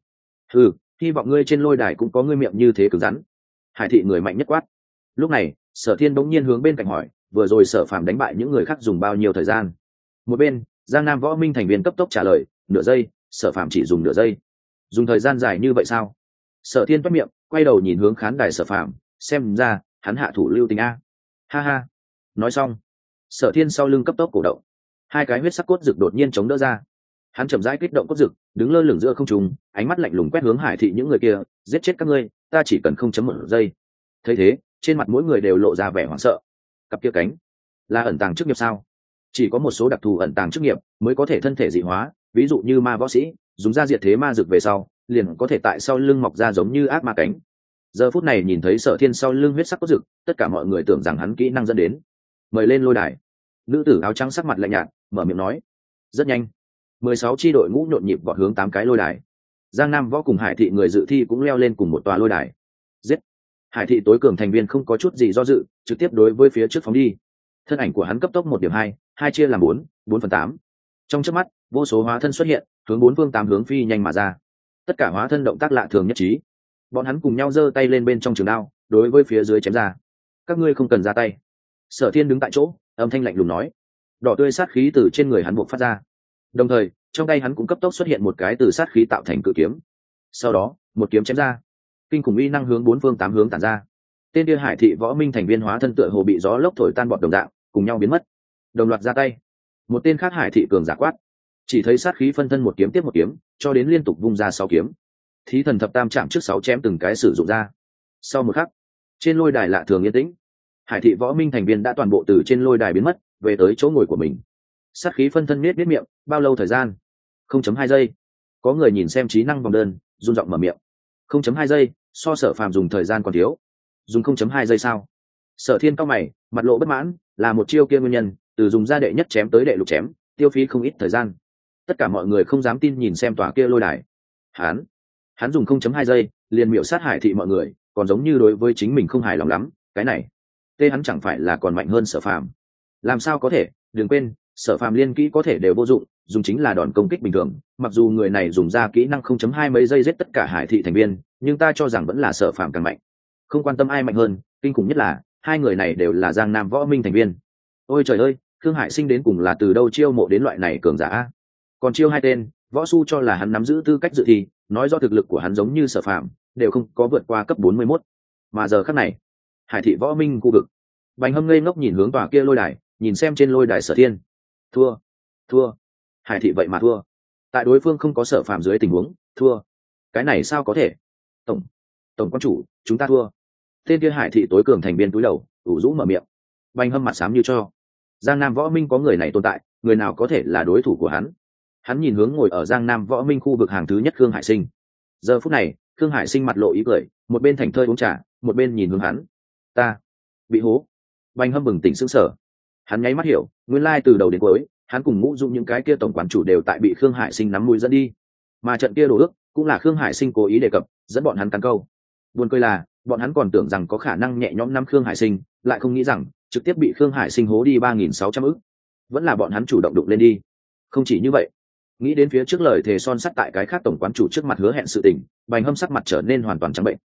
hy vọng ngươi trên lôi đài cũng có ngươi miệng như thế cứng rắn. Hải thị người mạnh nhất quát. Lúc này Sở Thiên bỗng nhiên hướng bên cạnh hỏi, vừa rồi Sở Phàm đánh bại những người khác dùng bao nhiêu thời gian? Một bên Giang Nam võ minh thành viên cấp tốc trả lời, nửa giây. Sở Phàm chỉ dùng nửa giây. Dùng thời gian dài như vậy sao? Sở Thiên toét miệng, quay đầu nhìn hướng khán đài Sở Phàm, xem ra hắn hạ thủ lưu tình a. Ha ha. Nói xong, Sở Thiên sau lưng cấp tốc cổ động, hai cái huyết sắc cốt rực đột nhiên chống đỡ ra. Hắn chậm rãi kích động cốt rực, đứng lơ lửng giữa không trung, ánh mắt lạnh lùng quét hướng Hải thị những người kia, giết chết các ngươi, ta chỉ cần 0.1 giây. Thấy thế, trên mặt mỗi người đều lộ ra vẻ hoảng sợ. Cặp kia cánh là ẩn tàng chức nghiệp sao? Chỉ có một số đặc thù ẩn tàng chức nghiệp mới có thể thân thể dị hóa, ví dụ như ma võ sĩ, dùng ra diệt thế ma dược về sau, liền có thể tại sau lưng mọc ra giống như ác ma cánh. Giờ phút này nhìn thấy Sở Thiên sau lưng huyết sắc cốt rực, tất cả mọi người tưởng rằng hắn kỹ năng dẫn đến. Mời lên lôi đài. Nữ tử áo trắng sắc mặt lạnh nhạt, mở miệng nói. Rất nhanh, 16 chi đội ngũ nhộn nhịp vọt hướng 8 cái lôi đài. Giang Nam võ cùng Hải thị người dự thi cũng leo lên cùng một tòa lôi đài. Giết! Hải thị tối cường thành viên không có chút gì do dự, trực tiếp đối với phía trước phóng đi. Thân ảnh của hắn cấp tốc 1.2, hai chia làm 4/8. Trong chớp mắt, vô số hóa thân xuất hiện, hướng 4 phương 8 hướng phi nhanh mà ra. Tất cả hóa thân động tác lạ thường nhất trí. bọn hắn cùng nhau giơ tay lên bên trong trường đao đối với phía dưới chém ra. Các ngươi không cần ra tay. Sở Thiên đứng tại chỗ, âm thanh lạnh lùng nói. Đỏ tươi sát khí từ trên người hắn buộc phát ra, đồng thời trong tay hắn cũng cấp tốc xuất hiện một cái từ sát khí tạo thành cự kiếm. Sau đó một kiếm chém ra, kinh khủng uy năng hướng bốn phương tám hướng tản ra. Tên kia Hải thị võ minh thành viên hóa thân tựa hồ bị gió lốc thổi tan bọt đồng dạng, cùng nhau biến mất. Đồng loạt ra tay. Một tên khác Hải thị cường giả quát, chỉ thấy sát khí phân thân một kiếm tiếp một kiếm, cho đến liên tục vung ra 6 kiếm. Thí thần thập tam chạm trước 6 chém từng cái sử dụng ra. Sau một khắc, trên lôi đài lạ thường yên tĩnh. Hải thị võ minh thành viên đã toàn bộ từ trên lôi đài biến mất, về tới chỗ ngồi của mình. Sát khí phân thân miết miệng, bao lâu thời gian? 0.2 giây. Có người nhìn xem trí năng vòng đơn, run giọng mở miệng. 0.2 giây, so Sở Phàm dùng thời gian còn thiếu. Dùng 0.2 giây sao? Sở Thiên cau mày, mặt lộ bất mãn, là một chiêu kia nguyên nhân, từ dùng ra đệ nhất chém tới đệ lục chém, tiêu phí không ít thời gian. Tất cả mọi người không dám tin nhìn xem tòa kia lôi đài. Hắn dùng 0.2 giây, liền miểu sát Hải thị mọi người, còn giống như đối với chính mình không hài lòng lắm, cái này, hắn chẳng phải là còn mạnh hơn Sở Phàm? Làm sao có thể, đừng quên, Sở Phàm liên kỹ có thể đều vô dụng, dùng chính là đòn công kích bình thường, mặc dù người này dùng ra kỹ năng 0.2 mấy giây giết tất cả Hải thị thành viên, nhưng ta cho rằng vẫn là Sở Phàm càng mạnh. Không quan tâm ai mạnh hơn, kinh khủng nhất là hai người này đều là Giang Nam Võ Minh thành viên. Ôi trời ơi, Khương Hải Sinh đến cùng là từ đâu chiêu mộ đến loại này cường giả? Còn chiêu hai tên, võ su cho là hắn nắm giữ tư cách dự thi, nói do thực lực của hắn giống như Sở Phàm, đều không có vượt qua cấp 41. Mà giờ khắc này, Hải thị Võ Minh khu vực, Bành Hâm ngây ngốc nhìn hướng tòa kia lôi đài, nhìn xem trên lôi đài Sở Thiên. Thua. Hải thị vậy mà thua. Tại đối phương không có Sở Phàm dưới tình huống, thua. Cái này sao có thể? Tổng quan chủ, chúng ta thua. Tên kia Hải thị tối cường thành viên cúi đầu, ủ rũ mở miệng. Bành Hâm mặt xám như cho. Giang Nam Võ Minh có người này tồn tại, người nào có thể là đối thủ của hắn? Hắn nhìn hướng ngồi ở Giang Nam Võ Minh khu vực hàng thứ nhất Khương Hải Sinh. Giờ phút này, Khương Hải Sinh mặt lộ ý cười, một bên thảnh thơi uống trà, một bên nhìn hướng hắn. Ta bị hố. Bành Hâm bừng tỉnh sững sờ. Hắn nháy mắt hiểu, nguyên lai từ đầu đến cuối, hắn cùng Ngũ Dung những cái kia tổng quản chủ đều tại bị Khương Hải Sinh nắm mũi dẫn đi. Mà trận kia đổ ước, cũng là Khương Hải Sinh cố ý đề cập, dẫn bọn hắn cắn câu. Buồn cười là, bọn hắn còn tưởng rằng có khả năng nhẹ nhõm nắm Khương Hải Sinh, lại không nghĩ rằng trực tiếp bị Khương Hải Sinh hố đi 3.600 ức. Vẫn là bọn hắn chủ động đụng lên đi. Không chỉ như vậy, nghĩ đến phía trước lời thề son sắt tại cái khác tổng quán chủ trước mặt hứa hẹn sự tình, Bành Hâm sắc mặt trở nên hoàn toàn trắng bệnh.